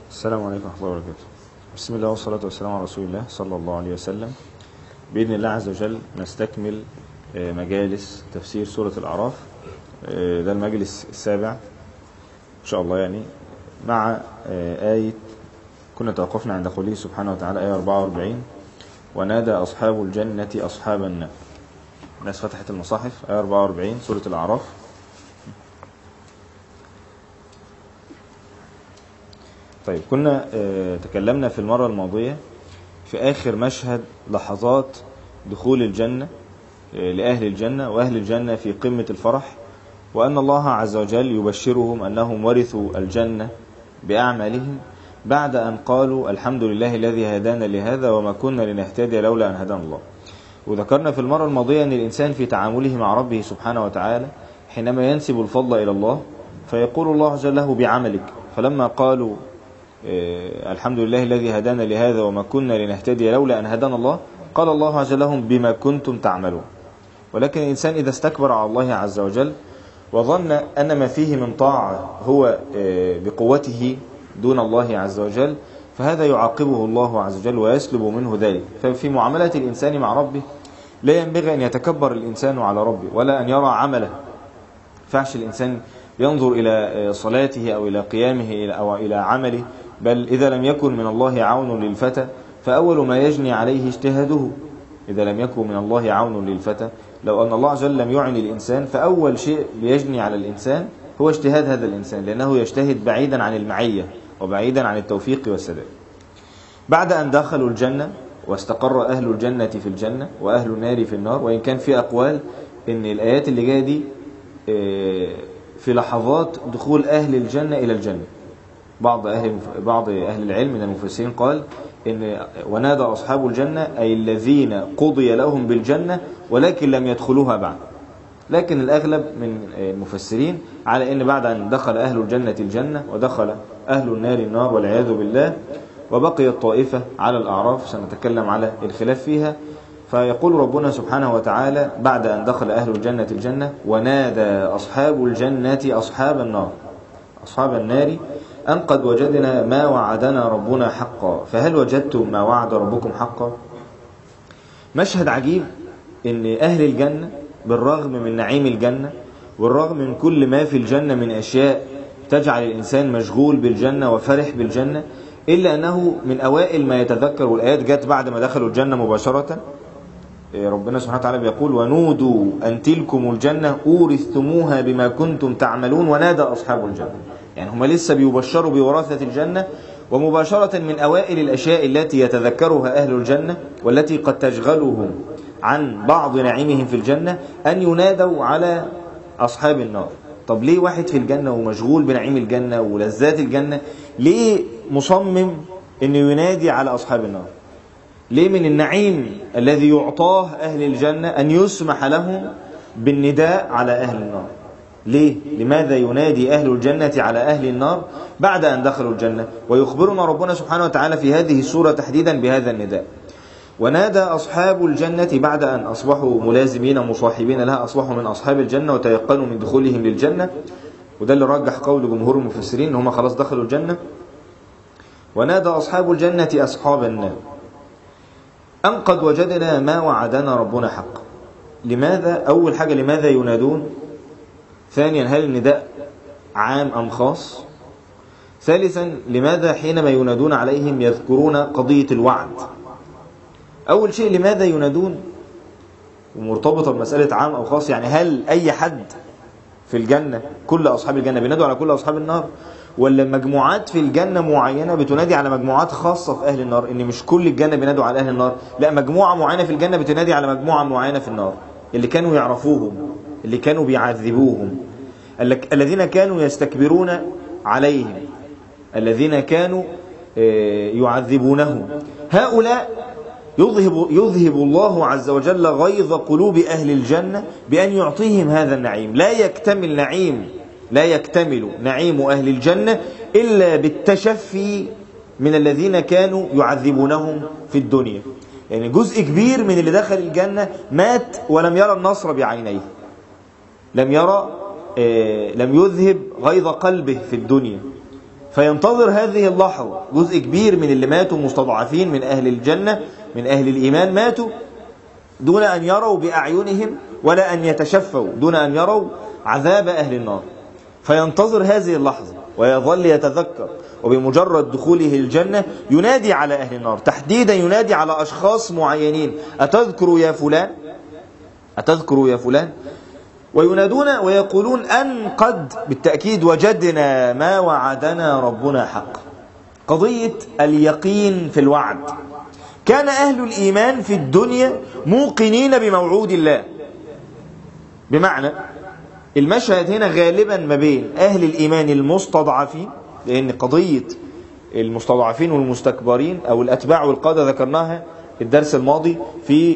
السلام عليكم ورحمة الله وبركاته. بسم الله والصلاة والسلام على رسول الله صلى الله عليه وسلم. بإذن الله عز وجل نستكمل مجالس تفسير سورة الأعراف. ده المجلس السابع إن شاء الله، يعني مع آية كنا توقفنا عند قوله سبحانه وتعالى آية 44: ونادى أصحاب الجنة أصحاب النار. الناس فتحت المصاحف، آية 44 سورة الأعراف. طيب، كنا تكلمنا في المرة الماضية في آخر مشهد لحظات دخول الجنة لأهل الجنة، وأهل الجنة في قمة الفرح، وأن الله عز وجل يبشرهم أنهم ورثوا الجنة بأعمالهم بعد أن قالوا الحمد لله الذي هدانا لهذا وما كنا لنهتدي لولا أن هدانا الله. وذكرنا في المرة الماضية أن الإنسان في تعامله مع ربه سبحانه وتعالى حينما ينسب الفضل إلى الله فيقول الله عز وجل له بعملك، فلما قالوا الحمد لله الذي هدانا لهذا وما كنا لنهتدي لولا أن هدانا الله، قال الله عز وجل لهم بما كنتم تعملون. ولكن الإنسان إذا استكبر على الله عز وجل وظن أن ما فيه من طاعة هو بقوته دون الله عز وجل، فهذا يعاقبه الله عز وجل ويسلب منه ذلك. ففي معاملة الإنسان مع ربه لا ينبغي أن يتكبر الإنسان على ربه ولا أن يرى عمله. فعش الإنسان ينظر إلى صلاته أو إلى قيامه أو إلى عمله، بل إذا لم يكن من الله عون للفتى فأول ما يجني عليه اجتهاده. إذا لم يكن من الله عون للفتى، لو أن الله عز وجل لم يعن الإنسان فأول شيء يجني على الإنسان هو اجتهاد هذا الإنسان، لأنه يجتهد بعيدا عن المعية وبعيدا عن التوفيق والسداد. بعد أن دخلوا الجنة واستقر أهل الجنة في الجنة وأهل النار في النار، وإن كان في أقوال إن الآيات اللي جاية دي في لحظات دخول أهل الجنة إلى الجنة. بعض أهل العلم من المفسرين قال إن ونادى أصحاب الجنة أي الذين قضي لهم بالجنة ولكن لم يدخلوها بعد. لكن الأغلب من المفسرين على إن بعد أن دخل أهل الجنة الجنة ودخل أهل النار النار والعياذ بالله، وبقي الطائفة على الأعراف، سنتكلم على الخلاف فيها. فيقول ربنا سبحانه وتعالى بعد أن دخل أهل الجنة الجنة: ونادى أصحاب الجنة أصحاب النار أصحاب النار أن قد وجدنا ما وعدنا ربنا حقا فهل وجدتم ما وعد ربكم حقا. مشهد عجيب إن أهل الجنة بالرغم من نعيم الجنة والرغم من كل ما في الجنة من أشياء تجعل الإنسان مشغول بالجنة وفرح بالجنة، إلا أنه من أوائل ما يتذكر، والآيات جاءت بعد ما دخلوا الجنة مباشرة. ربنا سبحانه وتعالى بيقول: ونودوا أن تلكم الجنة أورثتموها بما كنتم تعملون ونادى أصحاب الجنة. يعني هم لسه بيبشروا بوراثة الجنة، ومباشرة من أوائل الأشياء التي يتذكرها أهل الجنة والتي قد تشغلهم عن بعض نعيمهم في الجنة أن ينادوا على أصحاب النار. طب ليه واحد في الجنة ومشغول بنعيم الجنة ولذات الجنة ليه مصمم أن ينادي على أصحاب النار؟ ليه من النعيم الذي يعطاه أهل الجنة أن يسمح لهم بالنداء على أهل النار؟ ليه؟ لماذا ينادي أهل الجنة على أهل النار بعد أن دخلوا الجنة؟ ويخبرنا ربنا سبحانه وتعالى في هذه السورة تحديدا بهذا النداء: ونادى أصحاب الجنة بعد أن أصبحوا ملازمين مصاحبين لها، أصبحوا من أصحاب الجنة وتيقنوا من دخولهم للجنة. وده اللي رجح قول جمهور المفسرين إن هم خلاص دخلوا الجنة. ونادى أصحاب الجنة أصحاب النار أن قد وجدنا ما وعدنا ربنا حقا. لماذا؟ أول حاجة لماذا ينادون؟ ثانيا هل النداء عام أم خاص؟ ثالثا لماذا حينما ينادون عليهم يذكرون قضية الوعد؟ أول شيء لماذا ينادون ومرتبطة بمسألة عام أو خاص، يعني هل أي حد في الجنة كل أصحاب الجنة بينادوا على كل أصحاب النار، ولا مجموعات في الجنة معينة بتنادي على مجموعات خاصة في أهل النار؟ إن مش كل الجنة بينادوا على أهل النار، لا، مجموعة معينة في الجنة بتنادي على مجموعة معينة في النار، اللي كانوا يعرفوهم، اللي كانوا بيعذبوهم، الذين كانوا يستكبرون عليهم، الذين كانوا يعذبونهم. هؤلاء يذهب الله عز وجل غيظ قلوب أهل الجنة بأن يعطيهم هذا النعيم. لا يكتمل نعيم أهل الجنة إلا بالتشفي من الذين كانوا يعذبونهم في الدنيا. يعني جزء كبير من اللي دخل الجنة مات ولم يرى النصر بعينيه، لم يذهب غيظ قلبه في الدنيا، فينتظر هذه اللحظة. جزء كبير من اللي ماتوا مستضعفين من أهل الجنة من أهل الإيمان ماتوا دون أن يروا بأعينهم ولا أن يتشفوا، دون أن يروا عذاب أهل النار. فينتظر هذه اللحظة ويظل يتذكر، وبمجرد دخوله الجنة ينادي على أهل النار، تحديدا ينادي على أشخاص معينين: أتذكر يا فلان؟ أتذكر يا فلان؟ وينادون ويقولون أن قد بالتأكيد وجدنا ما وعدنا ربنا حق. قضية اليقين في الوعد. كان أهل الإيمان في الدنيا موقنين بموعود الله. بمعنى المشهد هنا غالبا ما بين أهل الإيمان المستضعفين، لأن قضية المستضعفين والمستكبرين أو الأتباع والقادة ذكرناها الدرس الماضي في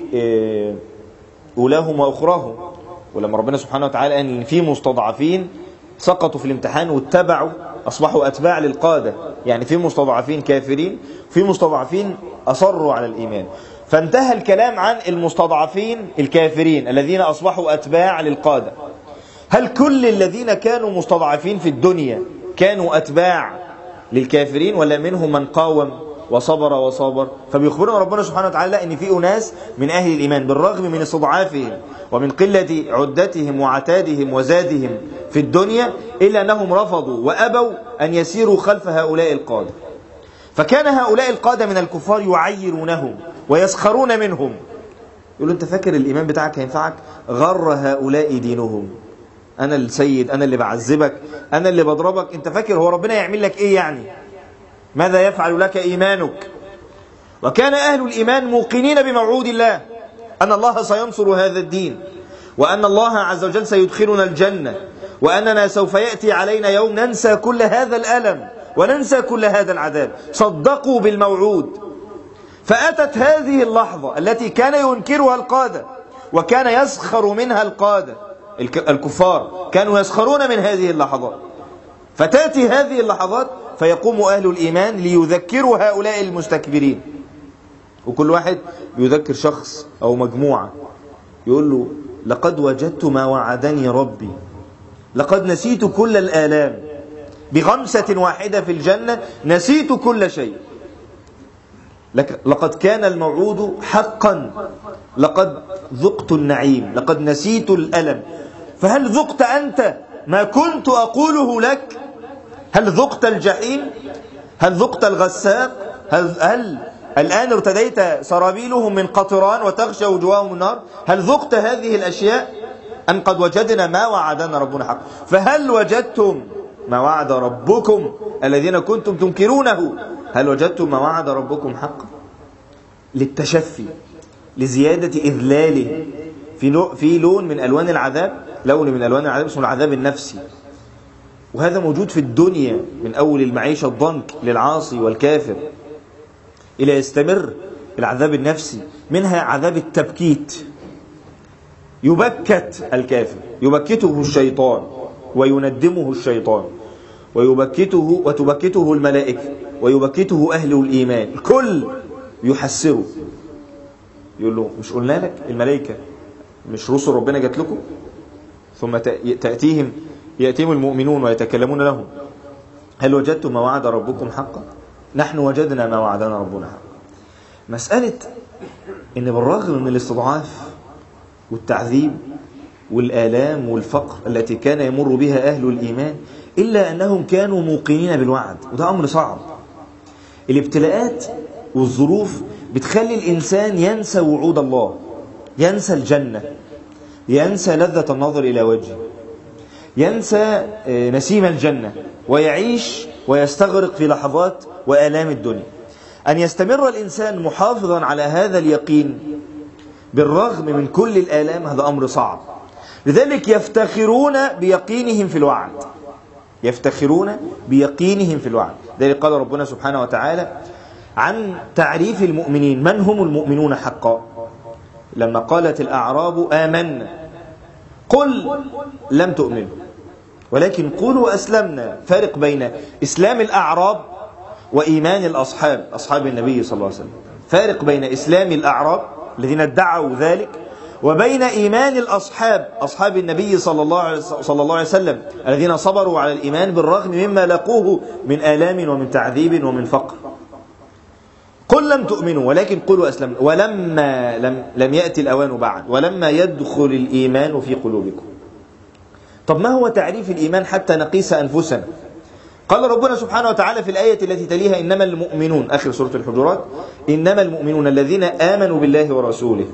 أولاهم وأخراهم، ولما ربنا سبحانه وتعالى قال إن في مستضعفين سقطوا في الامتحان واتبعوا أصبحوا أتباع للقادة، يعني في مستضعفين كافرين في مستضعفين أصروا على الإيمان. فانتهى الكلام عن المستضعفين الكافرين الذين أصبحوا أتباع للقادة. هل كل الذين كانوا مستضعفين في الدنيا كانوا أتباع للكافرين، ولا منهم من قاوم وصبر؟ فبيخبرنا ربنا سبحانه وتعالى أن في أناس من أهل الإيمان بالرغم من استضعافهم ومن قلة عدتهم وعتادهم وزادهم في الدنيا إلا أنهم رفضوا وأبوا أن يسيروا خلف هؤلاء القادة. فكان هؤلاء القادة من الكفار يعيرونهم ويسخرون منهم، يقولوا: أنت فاكر الإيمان بتاعك هينفعك؟ غر هؤلاء دينهم، أنا السيد، أنا اللي بعذبك، أنا اللي بضربك، أنت فاكر هو ربنا يعمل لك إيه يعني؟ ماذا يفعل لك إيمانك؟ وكان أهل الإيمان موقنين بموعود الله، أن الله سينصر هذا الدين، وأن الله عز وجل سيدخلنا الجنة، وأننا سوف يأتي علينا يوم ننسى كل هذا الألم وننسى كل هذا العذاب. صدقوا بالموعود. فأتت هذه اللحظة التي كان ينكرها القادة وكان يسخر منها القادة الكفار، كانوا يسخرون من هذه اللحظات. فتأتي هذه اللحظات فيقوم أهل الإيمان ليذكروا هؤلاء المستكبرين، وكل واحد يذكر شخص أو مجموعة، يقول له: لقد وجدت ما وعدني ربي، لقد نسيت كل الآلام، بغمسة واحدة في الجنة نسيت كل شيء، لقد كان الموعود حقا، لقد ذقت النعيم، لقد نسيت الألم. فهل ذقت أنت ما كنت أقوله لك؟ هل ذقت الجحيم؟ هل ذقت الغساق؟ هل الآن ارتديت سرابيلهم من قطران وتغشى وجوههم النار؟ هل ذقت هذه الأشياء؟ أن قد وجدنا ما وعدنا ربنا حقا. فهل وجدتم ما وعد ربكم الذين كنتم تنكرونه؟ هل وجدتم ما وعد ربكم حقا؟ للتشفي، لزيادة إذلاله في لون من ألوان العذاب، لون من ألوان العذاب اسمه العذاب النفسي، وهذا موجود في الدنيا من أول المعيشة الضنك للعاصي والكافر إلى يستمر العذاب النفسي، منها عذاب التبكيت. يبكت الكافر، يبكته الشيطان ويندمه الشيطان وتبكته الملائكة ويبكته أهل الإيمان، الكل يحسره، يقول له: مش قلنا لك الملائكة مش رسل ربنا جات لكم؟ ثم يأتيهم المؤمنون ويتكلمون لهم: هل وجدتم ما وعد ربكم حقا؟ نحن وجدنا ما وعدنا ربنا حقا. مسألة إن بالرغم من الاستضعاف والتعذيب والآلام والفقر التي كان يمر بها أهل الإيمان، إلا أنهم كانوا موقنين بالوعد، وده أمر صعب. الابتلاءات والظروف بتخلي الإنسان ينسى وعود الله، ينسى الجنة، ينسى لذة النظر إلى وجهه، ينسى نسيم الجنة، ويعيش ويستغرق في لحظات وآلام الدنيا. أن يستمر الإنسان محافظا على هذا اليقين بالرغم من كل الآلام هذا أمر صعب. لذلك يفتخرون بيقينهم في الوعد، يفتخرون بيقينهم في الوعد. ذلك قال ربنا سبحانه وتعالى عن تعريف المؤمنين: من هم المؤمنون حقا؟ لما قالت الأعراب آمنا قل لم تؤمنوا ولكن قولوا أسلمنا. فارق بين إسلام الأعراب وإيمان أصحاب النبي صلى الله عليه وسلم. فارق بين إسلام الأعراب الذين ادعوا ذلك وبين إيمان الأصحاب، أصحاب النبي صلى الله عليه وسلم الذين صبروا على الإيمان بالرغم مما لقوه من آلام ومن تعذيب ومن فقر. قل لم تؤمنوا ولكن قولوا أسلمنا ولما لم يأتي الأوان بعد ولما يدخل الإيمان في قلوبكم. طب ما هو تعريف الإيمان حتى نقيس أنفسنا؟ قال ربنا سبحانه وتعالى في الآية التي تليها: إنما المؤمنون، آخر سورة الحجرات: إنما المؤمنون الذين آمنوا بالله ورسوله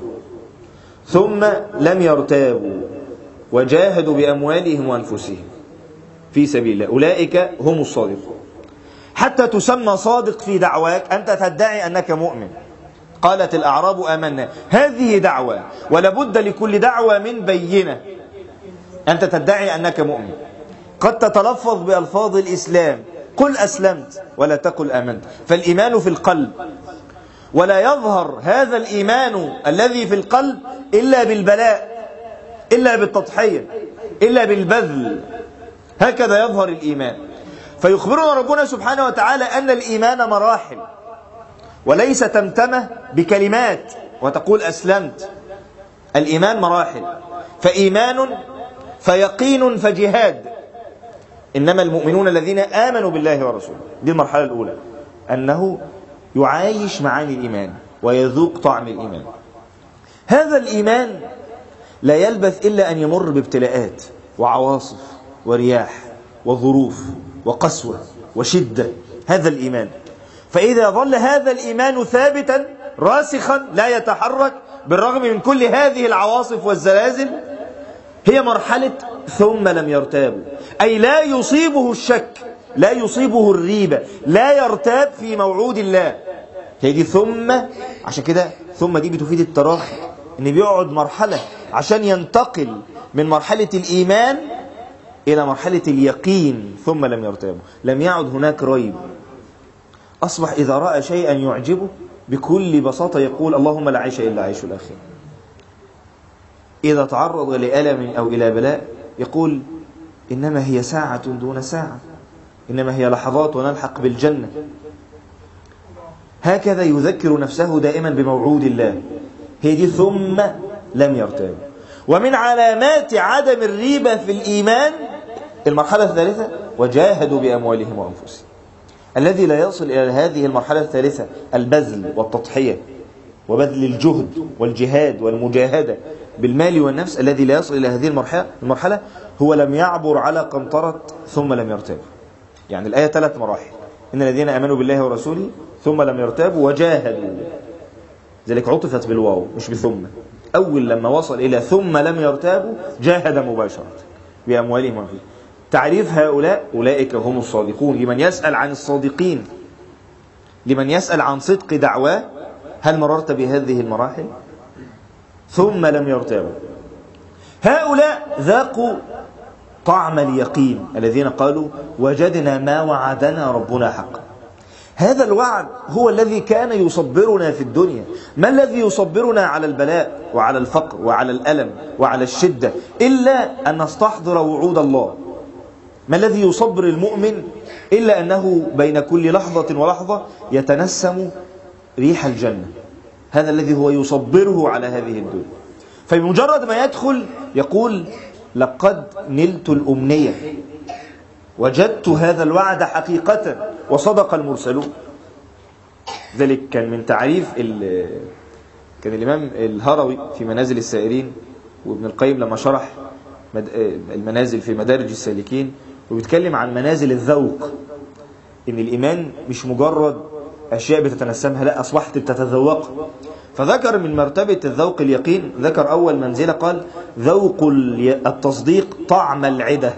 ثم لم يرتابوا وجاهدوا بأموالهم وأنفسهم في سبيل الله أولئك هم الصادقون. حتى تسمى صادق في دعواك، أنت تدعي أنك مؤمن. قالت الأعراب آمنا، هذه دعوة ولابد لكل دعوة من بينة. أنت تدعي أنك مؤمن، قد تتلفظ بألفاظ الإسلام، قل أسلمت ولا تقل آمنت، فالإيمان في القلب، ولا يظهر هذا الإيمان الذي في القلب إلا بالبلاء، إلا بالتضحية، إلا بالبذل. هكذا يظهر الإيمان. فيخبرنا ربنا سبحانه وتعالى أن الإيمان مراحل، وليس تمتمه بكلمات وتقول أسلمت. الإيمان مراحل، فإيمان فيقين فجهاد. إنما المؤمنون الذين آمنوا بالله ورسوله، دي المرحلة الأولى، أنه يعايش معاني الإيمان ويذوق طعم الإيمان. هذا الإيمان لا يلبث إلا أن يمر بابتلاءات وعواصف ورياح وظروف وقسوة وشدة. هذا الإيمان، فإذا ظل هذا الإيمان ثابتا راسخا لا يتحرك بالرغم من كل هذه العواصف والزلازل، هي مرحلة ثم لم يرتابوا، أي لا يصيبه الشك، لا يصيبه الريبة، لا يرتاب في موعود الله. هي دي ثم. عشان كده ثم دي بتفيد التراخي، إن بيقعد مرحلة عشان ينتقل من مرحلة الإيمان إلى مرحلة اليقين. ثم لم يرتابوا، لم يعد هناك ريب. أصبح إذا رأى شيئا يعجبه بكل بساطة يقول: اللهم لا عيش إلا عيش الآخرة. إذا تعرض لألم أو إلى بلاء يقول: إنما هي ساعة دون ساعة، إنما هي لحظات ونلحق بالجنة. هكذا يذكر نفسه دائما بموعود الله. هي دي ثم لم يرتاب. ومن علامات عدم الريبة في الإيمان المرحلة الثالثة: وجاهدوا بأموالهم وأنفسهم. الذي لا يصل إلى هذه المرحلة الثالثة، البذل والتضحية وبذل الجهد والجهاد والمجاهدة بالمال والنفس، الذي لا يصل إلى هذه المرحلة هو لم يعبر على قنطرة ثم لم يرتاب. يعني الآية 3 مراحل: إن الذين آمنوا بالله ورسوله ثم لم يرتابوا وجاهدوا، ذلك عطفت بالواو مش بثم. أول لما وصل إلى ثم لم يرتابوا جاهد مباشرة بأموالهم وأنفسهم. تعريف هؤلاء: أولئك هم الصادقون. لمن يسأل عن الصادقين، لمن يسأل عن صدق دعواه: هل مررت بهذه المراحل؟ ثم لم يرتابوا. هؤلاء ذاقوا طعم اليقين، الذين قالوا: وجدنا ما وعدنا ربنا حقا. هذا الوعد هو الذي كان يصبرنا في الدنيا. ما الذي يصبرنا على البلاء وعلى الفقر وعلى الألم وعلى الشدة إلا أن نستحضر وعود الله؟ ما الذي يصبر المؤمن إلا أنه بين كل لحظة ولحظة يتنسم ريح الجنة؟ هذا الذي هو يصبره على هذه الدنيا. فبمجرد ما يدخل يقول: لقد نلت الأمنية، وجدت هذا الوعد حقيقة وصدق المرسلون. ذلك كان من تعريف كان الإمام الهروي في منازل السائرين، وابن القيم لما شرح المنازل في مدارج السالكين، وبيتكلم عن منازل الذوق، إن الإيمان مش مجرد أشياء بتتنسمها، لا، أصبحت بتتذوق. فذكر من مرتبة الذوق اليقين، ذكر أول منزلة قال: ذوق التصديق طعم العدة.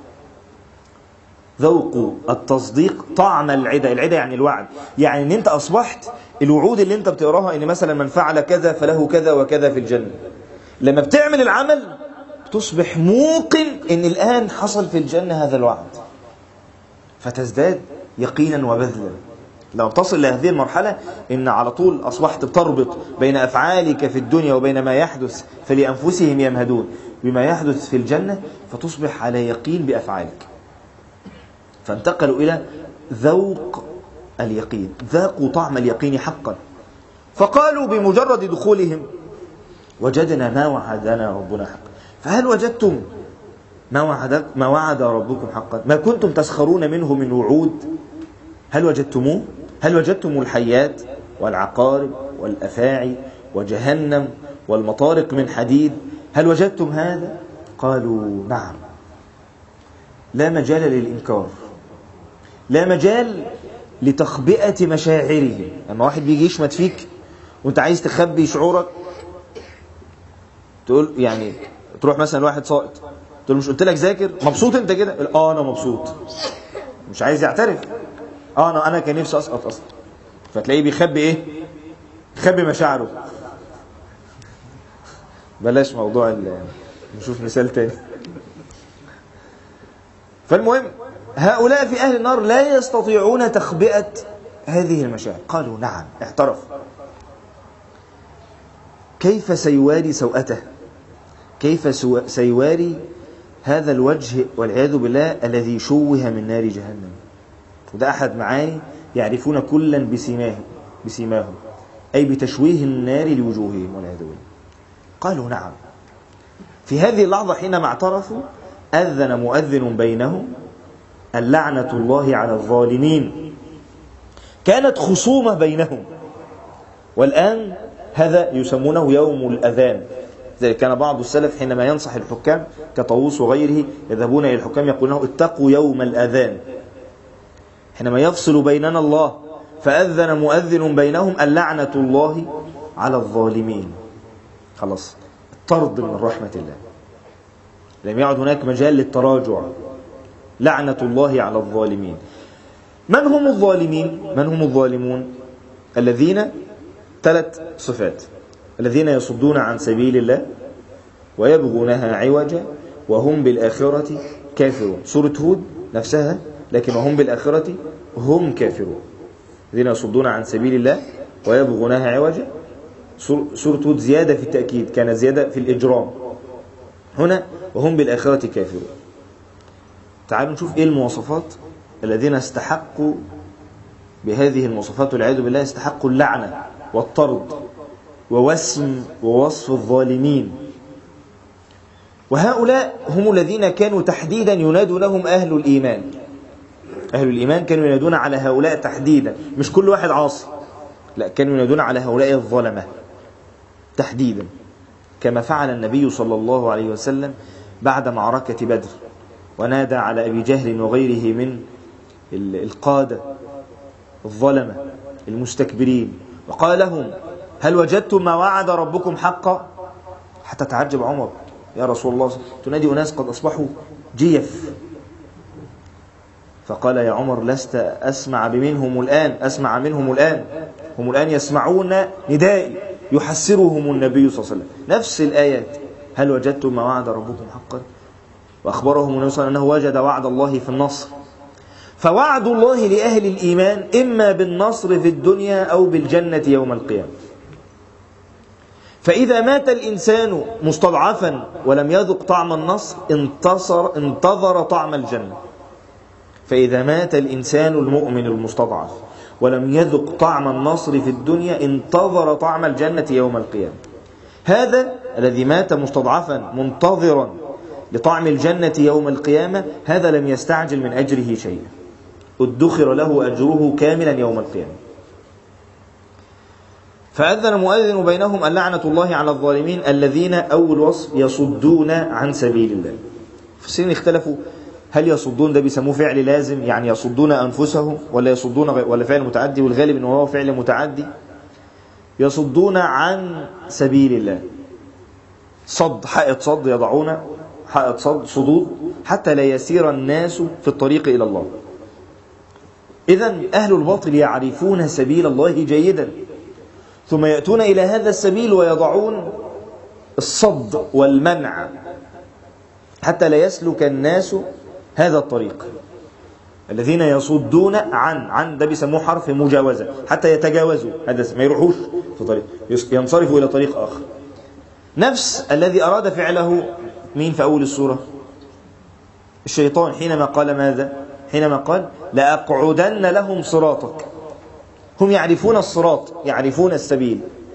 ذوق التصديق طعم العدة. العدة يعني الوعد، يعني ان انت اصبحت الوعود اللي انت بتقراها، ان مثلا من فعل كذا فله كذا وكذا في الجنة، لما بتعمل العمل تصبح موقن ان الان حصل في الجنة هذا الوعد، فتزداد يقينا وبذلا. لو تصل لهذه المرحلة ان على طول اصبحت بتربط بين افعالك في الدنيا وبين ما يحدث فلأنفسهم يمهدون بما يحدث في الجنة، فتصبح على يقين بأفعالك. فانتقلوا إلى ذوق اليقين، ذاقوا طعم اليقين حقا. فقالوا بمجرد دخولهم وجدنا ما وعدنا ربنا حقا. فهل وجدتم ما وعد ربكم حقا؟ ما كنتم تسخرون منه من وعود، هل وجدتموه؟ هل وجدتم الحيات والعقارب والأفاعي وجهنم والمطارق من حديد؟ هل وجدتم هذا؟ قالوا نعم. لا مجال للإنكار، لا مجال لتخبئة مشاعرهم. لما واحد بيجي يشمت فيك وانت عايز تخبي شعورك، تقول يعني تروح مثلا واحد ساقط، تقول مش قلت لك ذاكر؟ مبسوط انت كده؟ انا مبسوط. مش عايز يعترف. انا كان نفسي اسقط اصلا. فتلاقيه بيخبي ايه؟ يخبي مشاعره. بلاش موضوع نشوف مثال تاني. فالمهم هؤلاء في أهل النار لا يستطيعون تخبئة هذه المشاعر. قالوا نعم، اعترف. كيف سيواري سوءته؟ كيف سيواري هذا الوجه والعياذ بالله الذي شوه من نار جهنم؟ وده أحد معاني يعرفون كلا بسيماهم، أي بتشويه النار لوجوههم والعياذ بالله. قالوا نعم. في هذه اللحظة حينما اعترفوا أذن مؤذن بينهم اللعنة الله على الظالمين. كانت خصومة بينهم، والآن هذا يسمونه يوم الأذان. ذلك كان بعض السلف حينما ينصح الحكام كطاووس وغيره يذهبون إلى الحكام يقولون اتقوا يوم الأذان، حينما يفصل بيننا الله. فأذن مؤذن بينهم اللعنة الله على الظالمين. خلاص، الطرد من رحمة الله، لم يعد هناك مجال للتراجع. لعنة الله على الظالمين. من هم الظالمين؟ من هم الظالمون؟ الذين 3 صفات: الذين يصدون عن سبيل الله ويبغونها عوجا وهم بالآخرة كافرون. سورة هود نفسها، لكن وهم بالآخرة هم كافرون. الذين يصدون عن سبيل الله ويبغونها عوجا. سورة هود زيادة في التأكيد، كانت زيادة في الإجرام. هنا وهم بالآخرة كافرون. تعالوا نشوف إيه المواصفات الذين استحقوا بهذه المواصفات والعياذ بالله استحقوا اللعنة والطرد ووصف الظالمين. وهؤلاء هم الذين كانوا تحديدا ينادوا لهم أهل الإيمان. أهل الإيمان كانوا ينادون على هؤلاء تحديدا، مش كل واحد عاصي، لا، كانوا ينادون على هؤلاء الظلمة تحديدا، كما فعل النبي صلى الله عليه وسلم بعد معركة بدر، ونادى على أبي جهل وغيره من القادة الظلمة المستكبرين، وقال لهم هل وجدتم ما وعد ربكم حقا؟ حتى تعجب عمر، يا رسول الله تنادي أناس قد أصبحوا جيف. فقال يا عمر لست أسمع منهم الآن، هم الآن يسمعون ندائي يحسرهم النبي صلى الله عليه وسلم. نفس الآيات، هل وجدتم ما وعد ربكم حقا؟ وأخبرهم النبي صلى الله عليه وسلم أنه وجد وعد الله في النصر. فوعد الله لأهل الإيمان إما بالنصر في الدنيا أو بالجنة يوم القيامة. فإذا مات الإنسان مستضعفا ولم يذق طعم النصر انتظر طعم الجنة. فإذا مات الإنسان المؤمن المستضعف ولم يذق طعم النصر في الدنيا انتظر طعم الجنة يوم القيامة. هذا الذي مات مستضعفا منتظرا لطعم الجنة يوم القيامة، هذا لم يستعجل من أجره شيئا، ادخر له أجره كاملا يوم القيامة. فأذن مؤذن بينهم اللعنة الله على الظالمين الذين، أول وصف، يصدون عن سبيل الله. المفسرين اختلفوا، هل يصدون ده بيسموه فعل لازم يعني يصدون أنفسهم، ولا يصدون ولا فعل متعدي؟ والغالب أنه هو فعل متعدي. يصدون عن سبيل الله، صد، حائط صد، يضعون حائط صد، صدود، حتى لا يسير الناس في الطريق إلى الله. إذن أهل الباطل يعرفون سبيل الله جيدا، ثم يأتون إلى هذا السبيل ويضعون الصد والمنع حتى لا يسلك الناس هذا الطريق. الذين يصدون عن ده بيسموه حرف مجاوزة، حتى يتجاوزوا هذا، ما يروحوش في طريق، ينصرفوا إلى طريق آخر. نفس الذي أراد فعله مين في أول السورة؟ الشيطان، حينما قال ماذا؟ حينما قال لأقعدن لهم صراطك. هم يعرفون الصراط، يعرفون السبيل.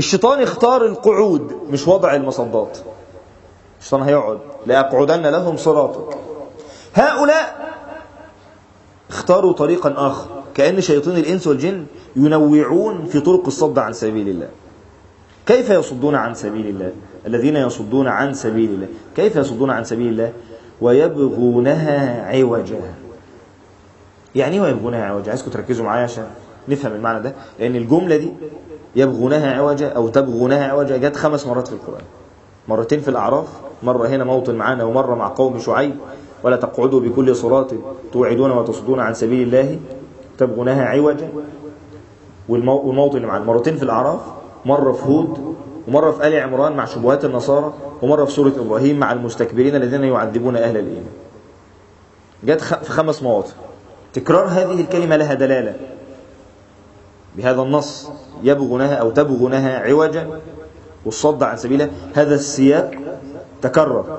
الشيطان اختار القعود مش وضع المصدات. الشيطان هيقعد لأقعدن لهم صراطك. هؤلاء اختاروا طريقا آخر، كأن شياطين الإنس والجن ينوعون في طرق الصد عن سبيل الله. كيف يصدون عن سبيل الله؟ الذين يصدون عن سبيل الله كيف يصدون عن سبيل الله؟ ويبغونها عوجا. يعني ايه ويبغونها عوجا؟ عايزكم تركزوا معايا عشان نفهم المعنى ده، لأن الجملة دي يبغونها عوجا أو تبغونها عوجا جت 5 مرات في القرآن، مرتين في الأعراف، مرة هنا موطن معانا ومرة مع قوم شعيب، ولا تقعدوا بكل صراط توعدون وتصدون عن سبيل الله تبغونها عوجا. والموطن اللي معانا مرتين في الأعراف، مرة في هود، ومرة في آل عمران مع شبهات النصارى، ومرة في سورة إبراهيم مع المستكبرين الذين يعذبون أهل الإيمان. جت في 5 مواطن. تكرار هذه الكلمة لها دلالة بهذا النص، يبغونها أو تبغونها عوجا والصد عن سبيله. هذا السياق تكرر.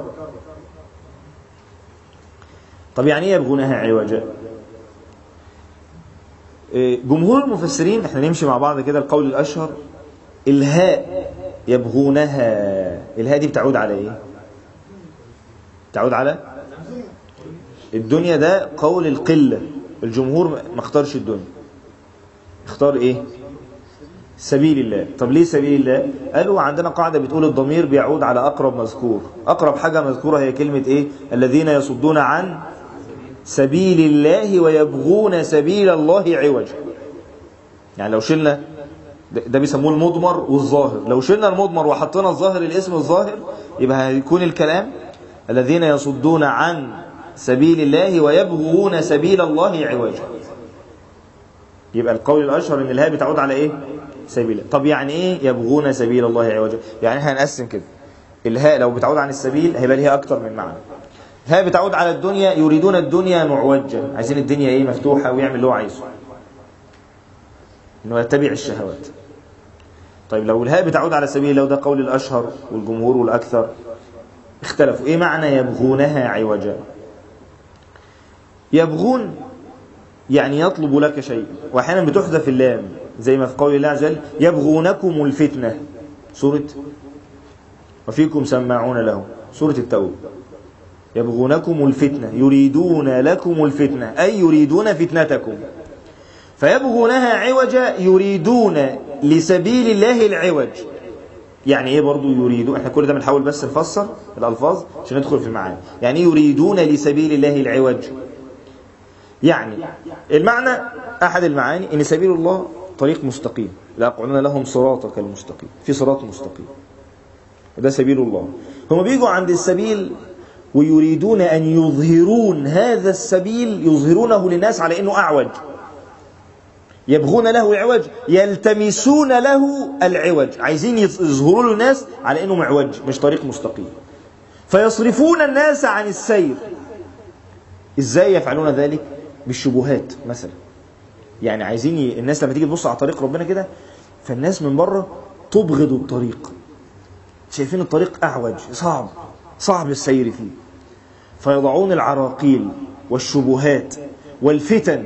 طب يعني ايه يبغونها عوجا؟ جمهور المفسرين، احنا نمشي مع بعض كده، القول الأشهر الهاء يبغونها، الهاء دي بتعود على ايه؟ تعود على الدنيا. ده قول القلة، الجمهور ما اختارش الدنيا، اختار ايه؟ سبيل الله. طب ليه سبيل الله؟ قالوا عندنا قاعدة بتقول الضمير بيعود على أقرب مذكور. أقرب حاجة مذكورة هي كلمة ايه؟ الذين يصدون عن سبيل الله ويبغون سبيل الله عوجا. يعني لو شلنا ده بيسموه المضمر والظاهر، لو شلنا المضمر وحطينا الظاهر الاسم الظاهر يبقى هيكون الكلام الذين يصدون عن سبيل الله ويبغون سبيل الله عوجا. يبقى القول الأشهر ان الهاء بتعود على ايه؟ سبيل. طب يعني ايه يبغون سبيل الله عوجا؟ يعني احنا هنقسم كده، الهاء لو بتعود عن السبيل هيبقى ليها اكتر من معنى. الهاء بتعود على الدنيا، يريدون الدنيا معوجا، عايزين الدنيا ايه؟ مفتوحة ويعمل اللي هو عايزه، انه يتبع الشهوات. طيب لو الهاء بتعود على سبيل الله، وده قول الأشهر والجمهور والأكثر، اختلفوا ايه معنى يبغونها عوجا. يبغون يعني يطلب لك شيء، واحيانا بتحذف اللام زي ما في قول الله عز وجل يبغونكم الفتنة، سورة وفيكم سماعون له، سورة التوبة. يبغونكم الفتنة، يريدون لكم الفتنة أي يريدون فتنتكم. فيبغونها عوجا يريدون لسبيل الله العوج. يعني ايه برضو يريدون؟ احنا كل ده بنحاول بس نفسر الألفاظ عشان ندخل في المعاني. يعني يريدون لسبيل الله العوج، يعني المعنى أحد المعاني إن سبيل الله طريق مستقيم، لأقعدن لهم صراطك المستقيم، في صراط مستقيم، وده سبيل الله. هم بيجوا عند السبيل ويريدون أن يظهرون هذا السبيل، يظهرونه للناس على إنه أعوج. يبغون له عوج، يلتمسون له العوج، عايزين يظهروا له الناس على إنه معوج مش طريق مستقيم، فيصرفون الناس عن السير. إزاي يفعلون ذلك؟ بالشبهات مثلا. يعني عايزين الناس لما تيجي تبص على طريق ربنا كده، فالناس من بره تبغض الطريق، شايفين الطريق أعوج، صعب السير فيه، فيضعون العراقيل والشبهات والفتن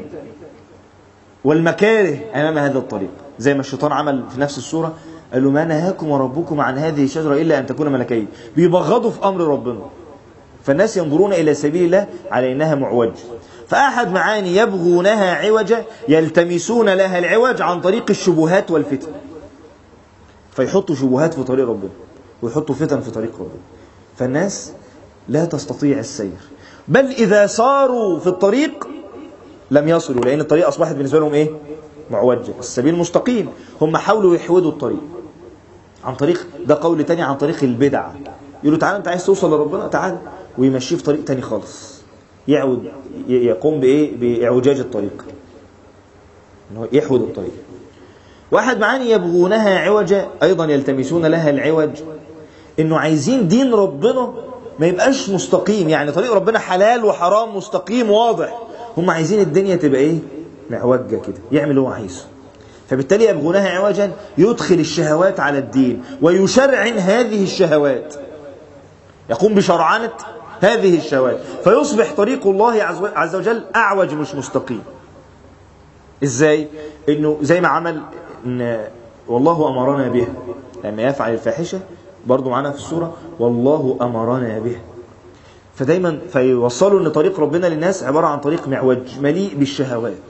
والمكاره أمام هذا الطريق. زي ما الشيطان عمل في نفس السورة، قال له ما نهاكم وربكم عن هذه الشجرة إلا أن تكون ملكين. بيبغضوا في أمر ربنا، فالناس ينظرون إلى سبيل الله على إنها معوج. فأحد معاني يبغونها عوجا يلتمسون لها العوج عن طريق الشبهات والفتن، فيحطوا شبهات في طريق ربنا ويحطوا فتن في طريق ربنا، فالناس لا تستطيع السير، بل إذا صاروا في الطريق لم يصلوا، لأن الطريق أصبحت بالنسبة لهم إيه؟ معوجة. السبيل مستقيم، هم حاولوا يحودوا الطريق عن طريق، ده قول تاني، عن طريق البدع. يقولوا تعالى أنت عايز توصل لربنا، تعالى، ويمشيه في طريق تاني خالص، يقوم بإيه؟ بإعوجاج الطريق، إنه يحود الطريق. واحد معاني يبغونها عوجا أيضا يلتمسون لها العوج، إنه عايزين دين ربنا ما يبقاش مستقيم، يعني طريق ربنا حلال وحرام مستقيم واضح، هم عايزين الدنيا تبقى إيه؟ معوجة كده، يعمل اللي هو عايزه. فبالتالي يبغونها عوجا يدخل الشهوات على الدين ويشرعن هذه الشهوات، يقوم بشرعنة هذه الشهوات، فيصبح طريق الله عز وجل أعوج مش مستقيم. إزاي؟ إنه زي ما عمل إن والله أمرنا به لما يفعل الفاحشة برضو معنا في السورة والله أمرنا به. فدايما فيوصلوا أن طريق ربنا للناس عبارة عن طريق معوج مليء بالشهوات،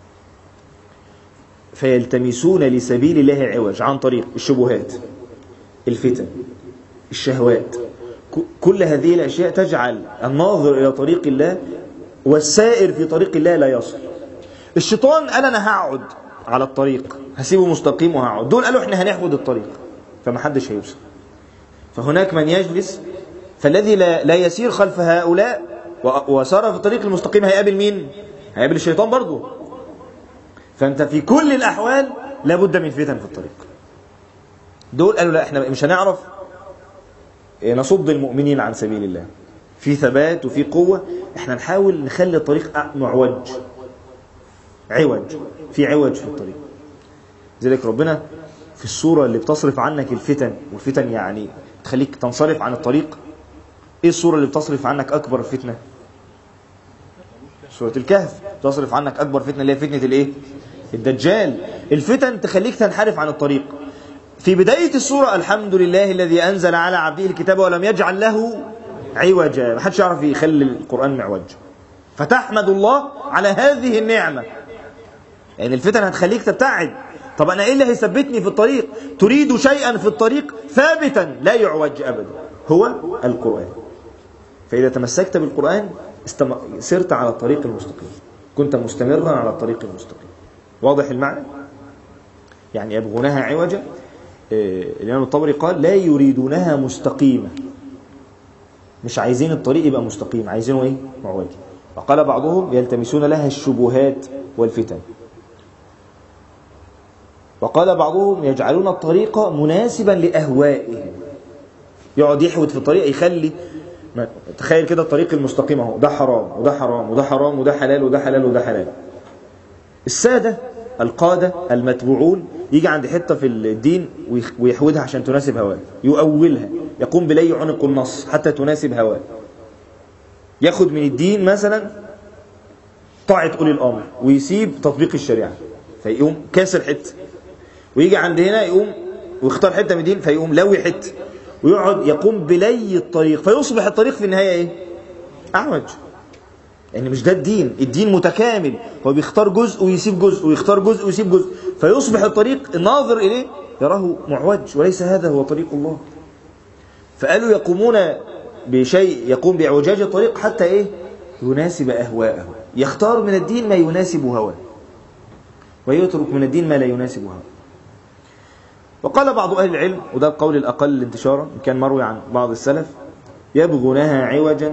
فيلتمسون لسبيل الله عوج عن طريق الشبهات، الفتن، الشهوات. كل هذه الأشياء تجعل الناظر إلى طريق الله والسائر في طريق الله لا يصل. الشيطان قال أنا هقعد على الطريق، هسيبه مستقيم وهقعد. دول قالوا احنا هنحفظ الطريق فمحدش هيوصل. فهناك من يجلس، فالذي لا يسير خلف هؤلاء وسار في الطريق المستقيم هيقابل مين؟ هيقابل الشيطان برضه. فأنت في كل الأحوال لابد من فتن في الطريق. دول قالوا لا احنا مش هنعرف نصد المؤمنين عن سبيل الله، في ثبات وفي قوة، احنا نحاول نخلي الطريق معوج، عوج، في عوج في الطريق. لذلك ربنا في السورة اللي بتصرف عنك الفتن، والفتن يعني تخليك تنصرف عن الطريق. ايه السورة اللي بتصرف عنك أكبر فتنة؟ سورة الكهف. تصرف عنك أكبر فتنة اللي هي فتنة الايه؟ الدجال. الفتن تخليك تنحرف عن الطريق. في بداية السورة الحمد لله الذي أنزل على عبده الكتاب ولم يجعل له عوجا. ما حدش يعرف يخلي القرآن معوج، فتحمد الله على هذه النعمة. يعني الفتن هتخليك تبتعد. طب أنا إيه اللي هيثبتني في الطريق؟ تريد شيئا في الطريق ثابتا لا يعوج أبدا، هو القرآن. فإذا تمسكت بالقرآن سرت على الطريق المستقيم، كنت مستمرا على الطريق المستقيم. واضح المعنى؟ يعني يبغونها عوجا. الإمام الطبري قال لا يريدونها مستقيمة، مش عايزين الطريق يبقى مستقيم، عايزينه ايه؟ معوج. وقال بعضهم يلتمسون لها الشبهات والفتن. وقال بعضهم يجعلون الطريق مناسبا لأهوائهم، يقعد يحود في الطريق يخلي تخيل كده الطريق المستقيم اهو، ده حرام وده حرام وده حرام وده حلال وده حلال وده حلال. السادة القادة المتبوعون يجي عند حتة في الدين ويحودها عشان تناسب هواه، يؤولها، يقوم بلي عنق النص حتى تناسب هواه. ياخد من الدين مثلا طاعة أولي الأمر ويسيب تطبيق الشريعة، فيقوم كاسر حتة. ويجي عند هنا يقوم ويختار حتة من الدين فيقوم لوي حتة، ويقعد يقوم بلي الطريق، فيصبح الطريق في النهاية ايه؟ أعوج. يعني مش ده الدين. الدين متكامل، هو بيختار جزء ويسيب جزء ويختار جزء ويسيب جزء، فيصبح الطريق الناظر إليه يراه معوج، وليس هذا هو طريق الله. فقالوا يقومون بشيء يقوم بإعوجاج الطريق حتى إيه؟ يناسب أهواءه، يختار من الدين ما يناسب هواه ويترك من الدين ما لا يناسب هواه. وقال بعض أهل العلم، وده القول الأقل انتشارا إن كان مروي عن بعض السلف، يبغونها عوجا،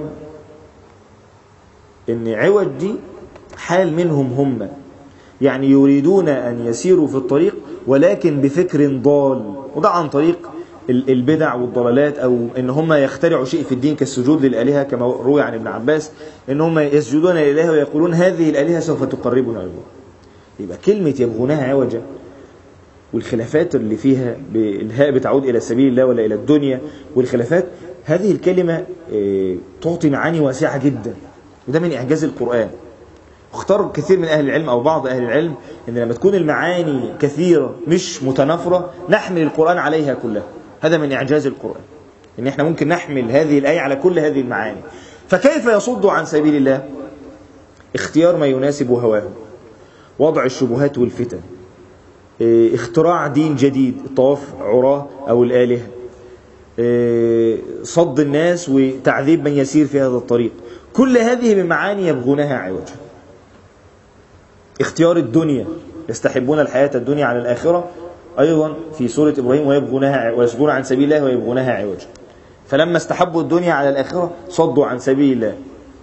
إن عوج دي حال منهم هم، يعني يريدون أن يسيروا في الطريق ولكن بفكر ضال، وده عن طريق البدع والضلالات، أو إن هم يخترعوا شيء في الدين كالسجود للآلهة كما روي عن ابن عباس، إن هم يسجدون للآلهة ويقولون هذه الآلهة سوف تقربنا إلى الله. يبقى كلمة يبغونها عوجا والخلافات اللي فيها بالهاء بتعود إلى سبيل الله ولا إلى الدنيا، والخلافات هذه الكلمة تعطي معاني واسعة جدا، وده من إعجاز القرآن. اختار كثير من أهل العلم أو بعض أهل العلم إن لما تكون المعاني كثيرة مش متنافرة نحمل القرآن عليها كلها. هذا من إعجاز القرآن، إن إحنا ممكن نحمل هذه الآية على كل هذه المعاني. فكيف يصد عن سبيل الله؟ اختيار ما يناسب هواه، وضع الشبهات والفتن، اختراع دين جديد، الطواف عراه أو الآلهة، صد الناس وتعذيب من يسير في هذا الطريق. كل هذه من معاني يبغونها عوجا. اختيار الدنيا، يستحبون الحياة الدنيا على الآخرة، أيضا في سورة إبراهيم ويصدون عن سبيل الله ويبغونها عوجا. فلما استحبوا الدنيا على الآخرة صدوا عن سبيل الله.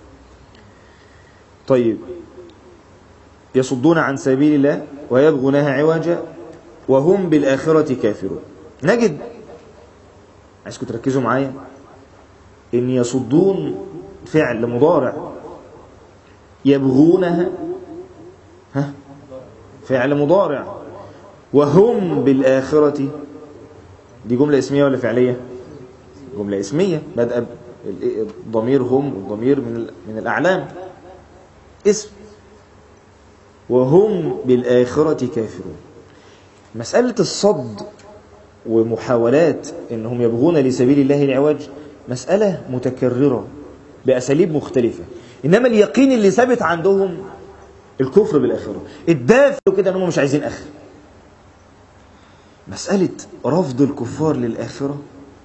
طيب، يصدون عن سبيل الله ويبغونها عوجا وهم بالآخرة كافرون. نجد، عايزكم تركزوا معايا، إن يصدون فعل مضارع، يبغونها فعل مضارع، وهم بالآخرة دي جملة اسمية ولا فعلية؟ جملة اسمية، بدأ الضمير هم، والضمير من الأعلام اسم. وهم بالآخرة كافرون. مسألة الصد ومحاولات أنهم يبغون لسبيل الله العوج مسألة متكررة بأساليب مختلفة. إنما اليقين اللي ثابت عندهم الكفر بالآخرة، الدافع كده أنهم مش عايزين آخر. مسألة رفض الكفار للآخرة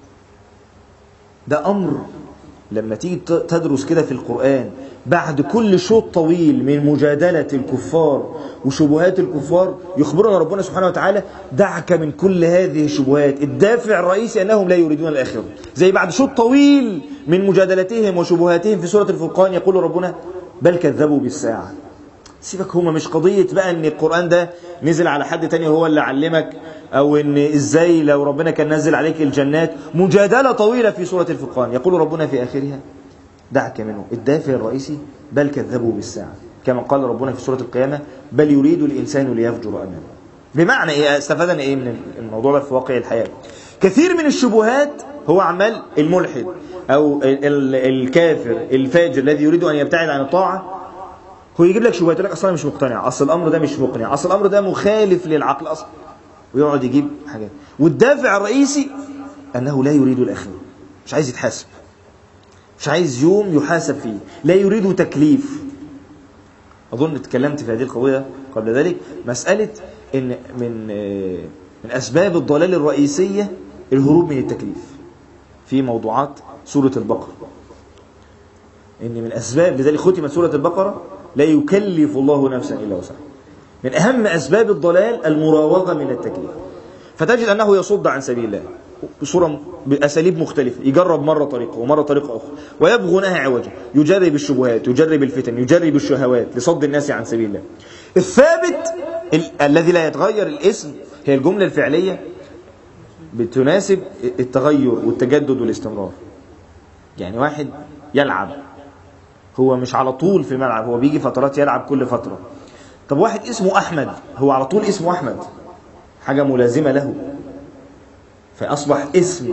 ده أمر لما تيجي تدرس كده في القرآن بعد كل شوط طويل من مجادلة الكفار وشبهات الكفار يخبرنا ربنا سبحانه وتعالى دعك من كل هذه الشبهات، الدافع الرئيسي أنهم لا يريدون الآخرة. زي بعد شوط طويل من مجادلتهم وشبهاتهم في سورة الفرقان يقول ربنا بل كذبوا بالساعة. سيبك، هما مش قضية بقى ان القرآن ده نزل على حد تاني هو اللي علمك، او ان ازاي لو ربنا كان نزل عليك الجنات. مجادلة طويلة في سورة الفرقان يقول ربنا في آخرها دعك منه، الدافع الرئيسي بل كذبوا بالساعة، كما قال ربنا في سورة القيامة بل يريد الإنسان ليفجر أمامه. بمعنى ايه؟ استفادنا ايه من الموضوع ده في واقع الحياة؟ كثير من الشبهات هو عمال الملحد او الكافر الفاجر الذي يريد ان يبتعد عن الطاعة هو يجيب لك شبهات، يقول لك اصلا مش مقتنع، اصل الامر ده مش مقنع، اصل الامر ده مخالف للعقل اصلا، ويقعد يجيب حاجات. والدافع الرئيسي انه لا يريد الاخره، مش عايز يتحاسب، مش عايز يوم يحاسب فيه، لا يريد تكليف. اظن اتكلمت في هذه القضيه قبل ذلك، مساله ان من اسباب الضلال الرئيسيه الهروب من التكليف في موضوعات سوره البقره. ان من اسباب، لذلك ختمت سوره البقره لا يكلف الله نفسا إلا وسعها. من أهم أسباب الضلال المراوغة من التكليف. فتجد أنه يصد عن سبيل الله بأساليب مختلفة، يجرب مرة طريقة ومرة طريقة أخرى ويبغونها عوجا، يجرب الشبهات، يجرب الفتن، يجرب الشهوات لصد الناس عن سبيل الله. الثابت الذي لا يتغير الاسم هي الجملة الفعلية بتناسب التغير والتجدد والاستمرار. يعني واحد يلعب، هو مش على طول في الملعب، هو بيجي فترات يلعب كل فترة. طب واحد اسمه أحمد، هو على طول اسمه أحمد، حاجة ملازمة له فأصبح اسم.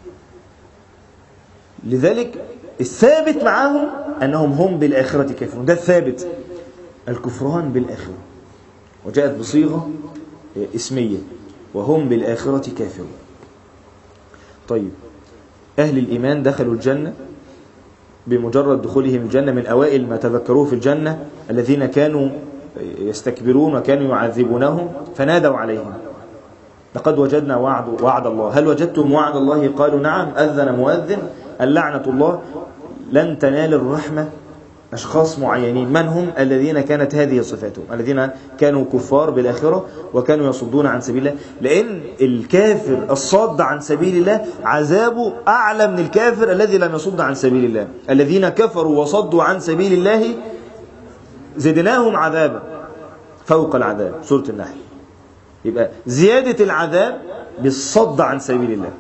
لذلك الثابت معهم أنهم هم بالآخرة كافرون، ده الثابت، الكفران بالآخرة، وجاءت بصيغة اسمية وهم بالآخرة كافرون. طيب، أهل الإيمان دخلوا الجنة بمجرد دخولهم الجنة. من أوائل ما تذكروه في الجنة الذين كانوا يستكبرون وكانوا يعذبونهم فنادوا عليهم لقد وجدنا وعد الله هل وجدتم وعد الله؟ قالوا نعم. أذن مؤذن اللعنة الله. لن تنال الرحمة أشخاص معينين. من هم؟ الذين كانت هذه صفاتهم، الذين كانوا كفار بالآخرة وكانوا يصدون عن سبيل الله. لأن الكافر الصاد عن سبيل الله عذابه أعلى من الكافر الذي لم يصد عن سبيل الله. الذين كفروا وصدوا عن سبيل الله زدناهم عذابا فوق العذاب، سورة النحل. يبقى زيادة العذاب بالصد عن سبيل الله.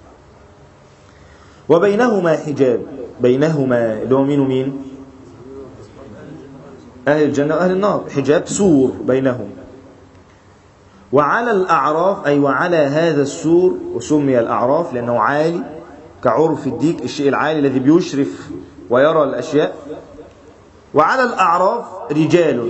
وبينهما حجاب، بينهما اللي هو مين ومين؟ أهل الجنة وأهل النار، حجاب سور بينهم. وعلى الأعراف، أي وعلى هذا السور، وسمي الأعراف لأنه عالي كعرف الديك، الشيء العالي الذي بيشرف ويرى الأشياء. وعلى الأعراف رجال،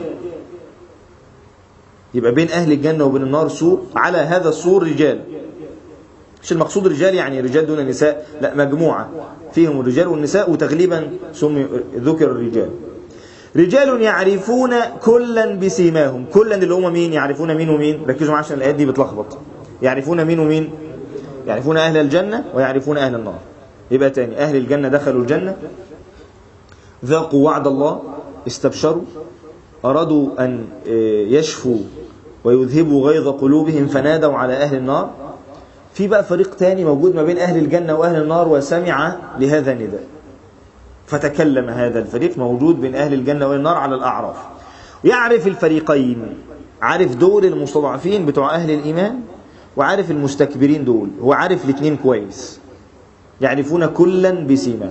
يبقى بين أهل الجنة وبين النار سور، على هذا السور رجال. مش المقصود رجال يعني رجال دون النساء، لا، مجموعة فيهم الرجال والنساء، وتغليبا ذكر الرجال. رجال يعرفون كلا بسيماهم. كلا اللي هم مين؟ يعرفون مين ومين؟ ركزوا معايا عشان الآيات دي بتلخبط. يعرفون مين ومين؟ يعرفون أهل الجنة ويعرفون أهل النار. يبقى تاني، أهل الجنة دخلوا الجنة، ذاقوا وعد الله، استبشروا، أرادوا أن يشفوا ويذهبوا غيظ قلوبهم فنادوا على أهل النار. في بقى فريق تاني موجود ما بين أهل الجنة وأهل النار وسمع لهذا النداء فتكلم. هذا الفريق موجود بين أهل الجنة والنار على الأعراف، يعرف الفريقين، عارف دول المستضعفين بتوع أهل الإيمان وعارف المستكبرين دول، هو عارف الاثنين كويس. يعرفون كلا بسيما،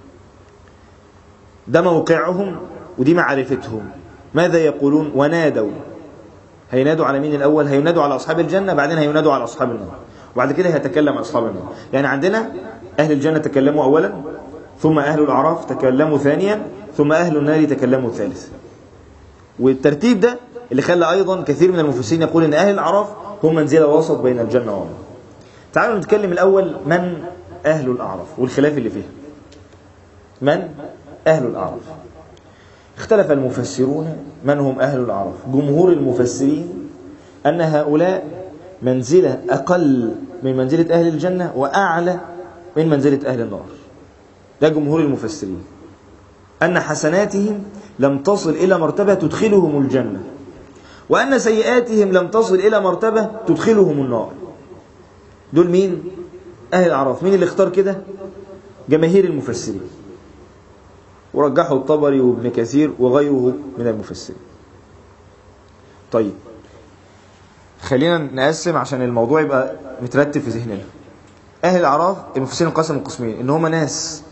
ده موقعهم ودي معرفتهم. ماذا يقولون؟ ونادوا. هينادوا على مين الأول؟ هينادوا على أصحاب الجنة، بعدين هينادوا على أصحاب النار، وبعد كده هيتكلم عن أصحاب النار. يعني عندنا أهل الجنة تكلموا أولا، ثم أهل الأعراف تكلموا ثانيا، ثم أهل النار تكلموا ثالثا. والترتيب ده اللي خلى أيضا كثير من المفسرين يقول أن أهل الأعراف هم منزلة وسط بين الجنة والنار. تعالوا نتكلم الأول من أهل الأعراف والخلاف اللي فيها. من أهل الأعراف؟ اختلف المفسرون من هم أهل الأعراف. جمهور المفسرين أن هؤلاء منزلة أقل من منزلة أهل الجنة وأعلى من منزلة أهل النار. ده جمهور المفسرين، أن حسناتهم لم تصل إلى مرتبة تدخلهم الجنة، وأن سيئاتهم لم تصل إلى مرتبة تدخلهم النار. دول مين؟ أهل الأعراف. مين اللي اختار كده؟ جماهير المفسرين، ورجحوا الطبري وابن كثير وغيره من المفسرين. طيب خلينا نقسم عشان الموضوع يبقى مترتب في ذهننا. أهل الأعراف المفسرين انقسموا قسمين، إن هم ناس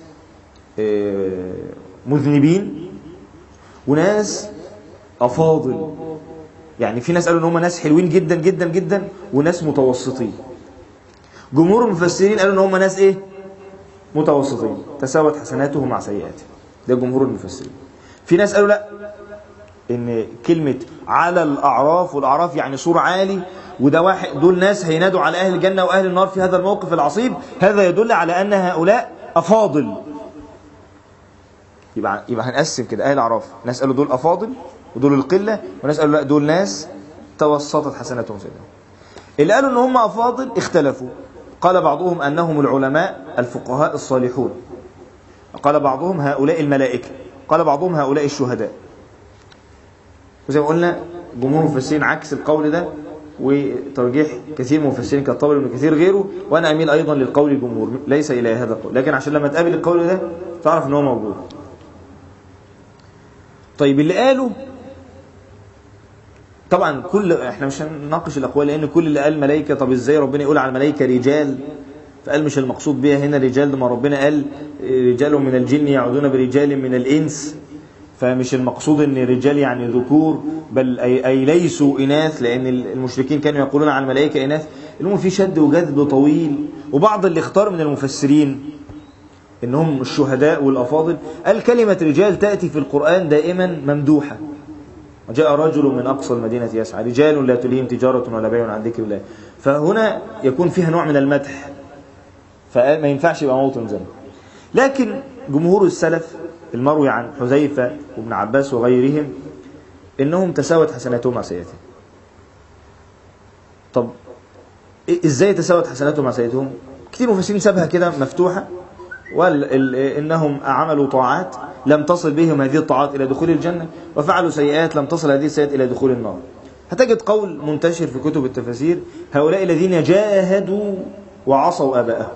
مذنبين وناس أفاضل. يعني في ناس قالوا إن هم ناس حلوين جدا جدا جدا وناس متوسطين. جمهور المفسرين قالوا إن هم ناس إيه؟ متوسطين، تساوت حسناتهم مع سيئاتهم. ده جمهور المفسرين. في ناس قالوا لا، إن كلمة على الأعراف، والأعراف يعني سور عالي، وده واحد، دول ناس هينادوا على أهل الجنة وأهل النار في هذا الموقف العصيب. هذا يدل على أن هؤلاء أفاضل. يبقى هنقسم كده أهل الأعراف، ناس قالوا دول أفاضل ودول القلة، وناس قالوا لا دول ناس توسطت حسناتهم سيئاتهم. اللي قالوا إن هم أفاضل اختلفوا. قال بعضهم أنهم العلماء الفقهاء الصالحون، قال بعضهم هؤلاء الملائكة، قال بعضهم هؤلاء الشهداء. وزي ما قلنا جمهور المفسرين عكس القول ده، وترجيح كثير من المفسرين كالطبري وابن كثير غيره، وانا اميل ايضا للقول الجمهور ليس الى هذا القول، لكن عشان لما تقابل القول ده تعرف ان هو موجود. طيب اللي قالوا طبعا احنا مش هنناقش الاقوال، لان كل اللي قال ملائكه، طب ازاي ربنا يقول على الملائكه رجال؟ فقال مش المقصود بها هنا رجال، ما ربنا قال رجال من الجن يعودون برجال من الانس، فمش المقصود ان رجال يعني ذكور، بل أي ليسوا إناث، لأن المشركين كانوا يقولون عن الملائكة إناث. المهم في شد وجذب طويل. وبعض اللي اختار من المفسرين إنهم الشهداء والأفاضل قال كلمة رجال تأتي في القرآن دائما ممدوحة. وجاء رجل من أقصى المدينة يسعى، رجال لا تلهيهم تجارة ولا بيع عن ذكر الله. فهنا يكون فيها نوع من المدح، فما ينفعش يبقى موطن ذنب. لكن جمهور السلف المروي عن حذيفة وابن عباس وغيرهم إنهم تساوت حسناتهم مع سيئاتهم. طب إزاي تساوت حسناتهم مع سيئاتهم؟ كتير مفسرين سابها كده مفتوحة، وقال إنهم عملوا طاعات لم تصل بهم هذه الطاعات إلى دخول الجنة، وفعلوا سيئات لم تصل هذه السيئات إلى دخول النار. هتجد قول منتشر في كتب التفاسير: هؤلاء الذين جاهدوا وعصوا آباءهم.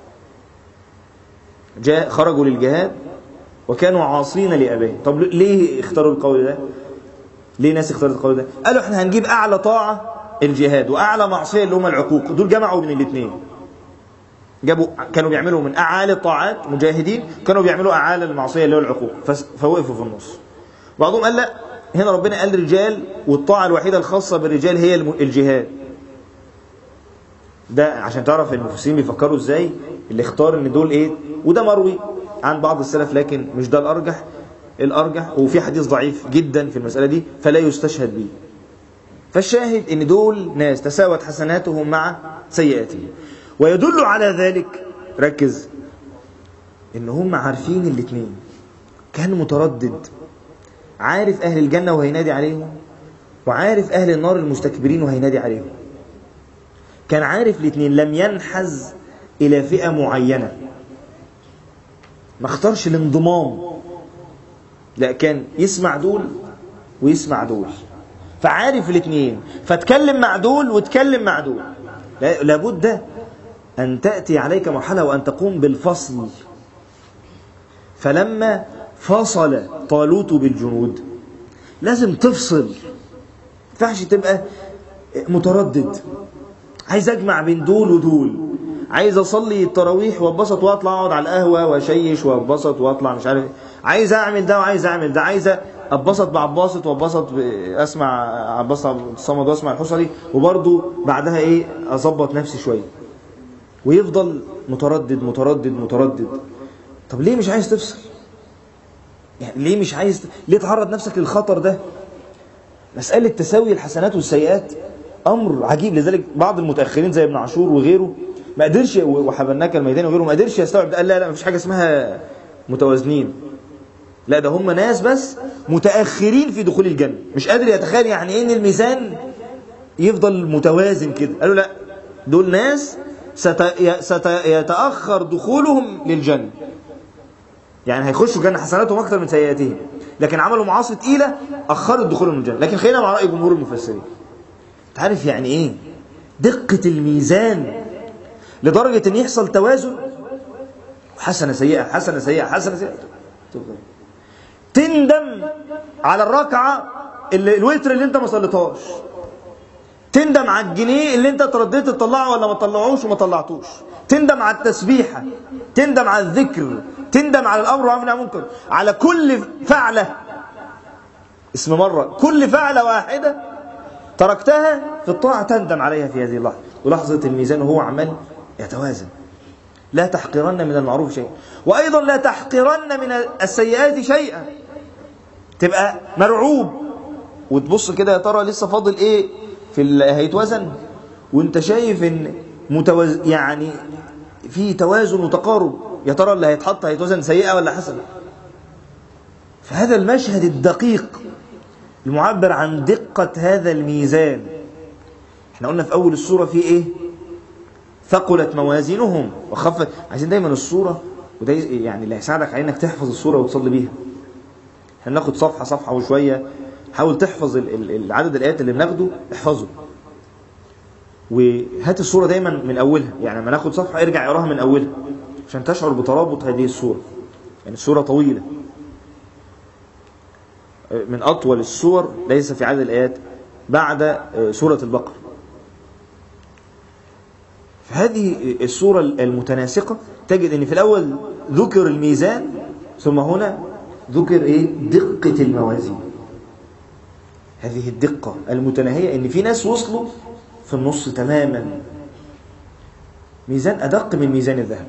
خرجوا للجهاد وكانوا عاصين لأبائهم. طب ليه اختاروا القول ده؟ ليه ناس اختارت القول ده؟ قالوا احنا هنجيب أعلى طاعة الجهاد وأعلى معصية اللي هم العقوق. دول جمعوا بين الاثنين، كانوا بيعملوا من أعالي الطاعات مجاهدين، كانوا بيعملوا أعالي المعصية اللي هو العقوق، فوقفوا في النص. بعضهم قال لا، هنا ربنا قال رجال، والطاعة الوحيدة الخاصة بالرجال هي الجهاد. ده عشان تعرف المفسرين بيفكروا ازاي. اللي اختار ان دول ايه، وده مروي عن بعض السلف لكن مش ده الارجح، وفي حديث ضعيف جدا في المسألة دي فلا يستشهد به. فالشاهد ان دول ناس تساوت حسناتهم مع سيئاتهم. ويدل على ذلك، ركز، ان هم عارفين الاثنين. كان متردد، عارف اهل الجنة وهينادي عليهم، وعارف اهل النار المستكبرين وهينادي عليهم. كان عارف الاثنين، لم ينحز الى فئة معينة، ما اختارش الانضمام، لا كان يسمع دول ويسمع دول، فعارف الاثنين، فتكلم مع دول وتكلم مع دول. لابد أن تأتي عليك مرحلة وأن تقوم بالفصل. فلما فصل طالوت بالجنود لازم تفصل، ما ينفعش تبقى متردد. عايز أجمع بين دول ودول، عايز أصلي التراويح وأبسط وأطلع أقعد على القهوة وأشيش وأبسط وأطلع مش عارف، عايز أعمل ده وعايز أعمل ده، عايز أبسط بعباسط وأبسط أسمع عباس عبد الصمد وأسمع الحصري، وبرضو بعدها إيه أظبط نفسي شوية، ويفضل متردد متردد متردد. طب ليه مش عايز تفصل؟ يعني ليه مش عايز ليه تعرض نفسك للخطر ده؟ مسألة تساوي الحسنات والسيئات أمر عجيب. لذلك بعض المتأخرين زي ابن عاشور وغيره ما قدرش، وحبلناك الميدان وغيره ما قدرش يستوعب ده. قال لا مفيش حاجة اسمها متوازنين، لا ده هم ناس بس متأخرين في دخول الجنة. مش قادر يتخيل يعني ايه ان الميزان يفضل متوازن كده. قالوا لا، دول ناس سيتأخر دخولهم للجنة، يعني هيخشوا الجنة حسناتهم أكثر من سيئاتهم، لكن عملوا معاصي تقيلة أخرت دخولهم للجنة. لكن خلينا مع رأي جمهور المفسرين. تعرف يعني إيه دقة الميزان لدرجة أن يحصل توازن؟ حسنة سيئة حسنة سيئة حسنة سيئة، تندم على الركعة الوتر اللي انت ما صليتهاش، تندم على الجنيه اللي انت ترديت تطلعه ولا ما طلعوش وما طلعتوش، تندم على التسبيحة، تندم على الذكر، تندم على الأمر والنهي عن المنكر، على كل فعلة اسم مرة، كل فعلة واحدة تركتها في الطاعة تندم عليها في هذه اللحظة. ولحظة الميزان وهو عمال يتوازن. لا تحقرن من المعروف شيئا، وأيضا لا تحقرن من السيئات شيئا. تبقى مرعوب وتبص كده يا ترى لسه فاضل ايه في هيتوزن، وانت شايف ان يعني في توازن وتقارب، يا ترى اللي هيتحط هيتوزن سيئة ولا حسنة. فهذا المشهد الدقيق المعبر عن دقة هذا الميزان. احنا قلنا في أول السورة في ايه؟ ثقلت موازينهم وخفت. عايزين دايما السورة، وده يعني اللي هيساعدك على انك تحفظ السورة وتصلي بيها. احنا ناخد صفحة صفحة وشوية، حاول تحفظ العدد الآيات اللي بناخده، احفظه وهات السورة دايما من أولها. يعني لما ناخد صفحة ارجع اقراها من أولها عشان تشعر بترابط هذه السورة. يعني السورة طويلة، من أطول السور ليس في عدد الآيات بعد سورة البقرة. فهذه السورة المتناسقة تجد أن في الأول ذكر الميزان، ثم هنا ذكر إيه؟ دقة الموازين. هذه الدقة المتناهية، أن في ناس وصلوا في النص تماما، ميزان أدق من ميزان الذهب.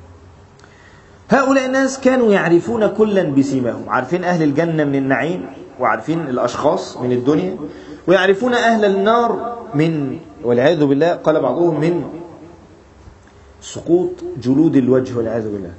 هؤلاء الناس كانوا يعرفون كلا بسيماهم، عارفين أهل الجنة من النعيم، وعارفين الأشخاص من الدنيا، ويعرفون أهل النار من، والعياذ بالله قال بعضهم، من سقوط جلود الوجه والعياذ بالله.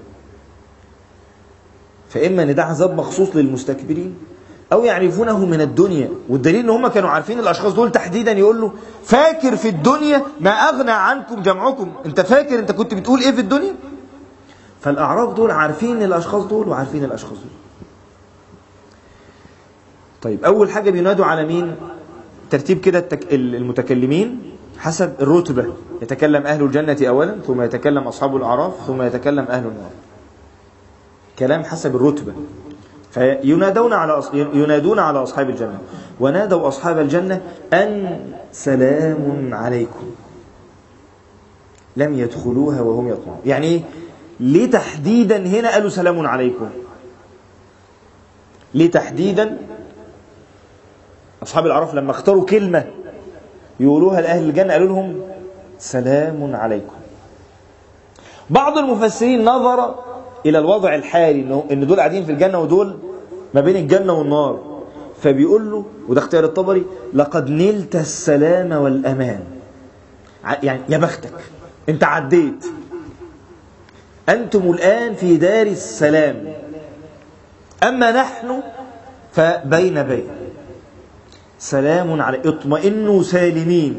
فإما أن ده عذاب مخصوص للمستكبرين، أو يعرفونه من الدنيا. والدليل أن هم كانوا عارفين الأشخاص دول تحديدا. يقول له فاكر في الدنيا ما أغنى عنكم جمعكم، أنت فاكر أنت كنت بتقول إيه في الدنيا؟ فالأعراب دول عارفين الأشخاص دول وعارفين الأشخاص دول. طيب أول حاجة بينادوا على مين؟ ترتيب كده المتكلمين حسب الرتبة. يتكلم أهل الجنة أولا، ثم يتكلم أصحاب الأعراف، ثم يتكلم أهل النار. كلام حسب الرتبة. ينادون على أصحاب الجنة. ونادوا أصحاب الجنة أن سلام عليكم لم يدخلوها وهم يطمعون. يعني إيه؟ ليه تحديدا هنا قالوا سلام عليكم؟ ليه تحديدا أصحاب الأعراف لما اختاروا كلمة يقولوها لأهل الجنة قالوا لهم سلام عليكم؟ بعض المفسرين نظر إلى الوضع الحالي، إن دول قاعدين في الجنة ودول ما بين الجنة والنار، فبيقول له، وده اختيار الطبري، لقد نلت السلام والأمان. يعني يا بختك انت عديت، أنتم الآن في دار السلام، أما نحن فبين بين. سلام على اطمئنوا سالمين.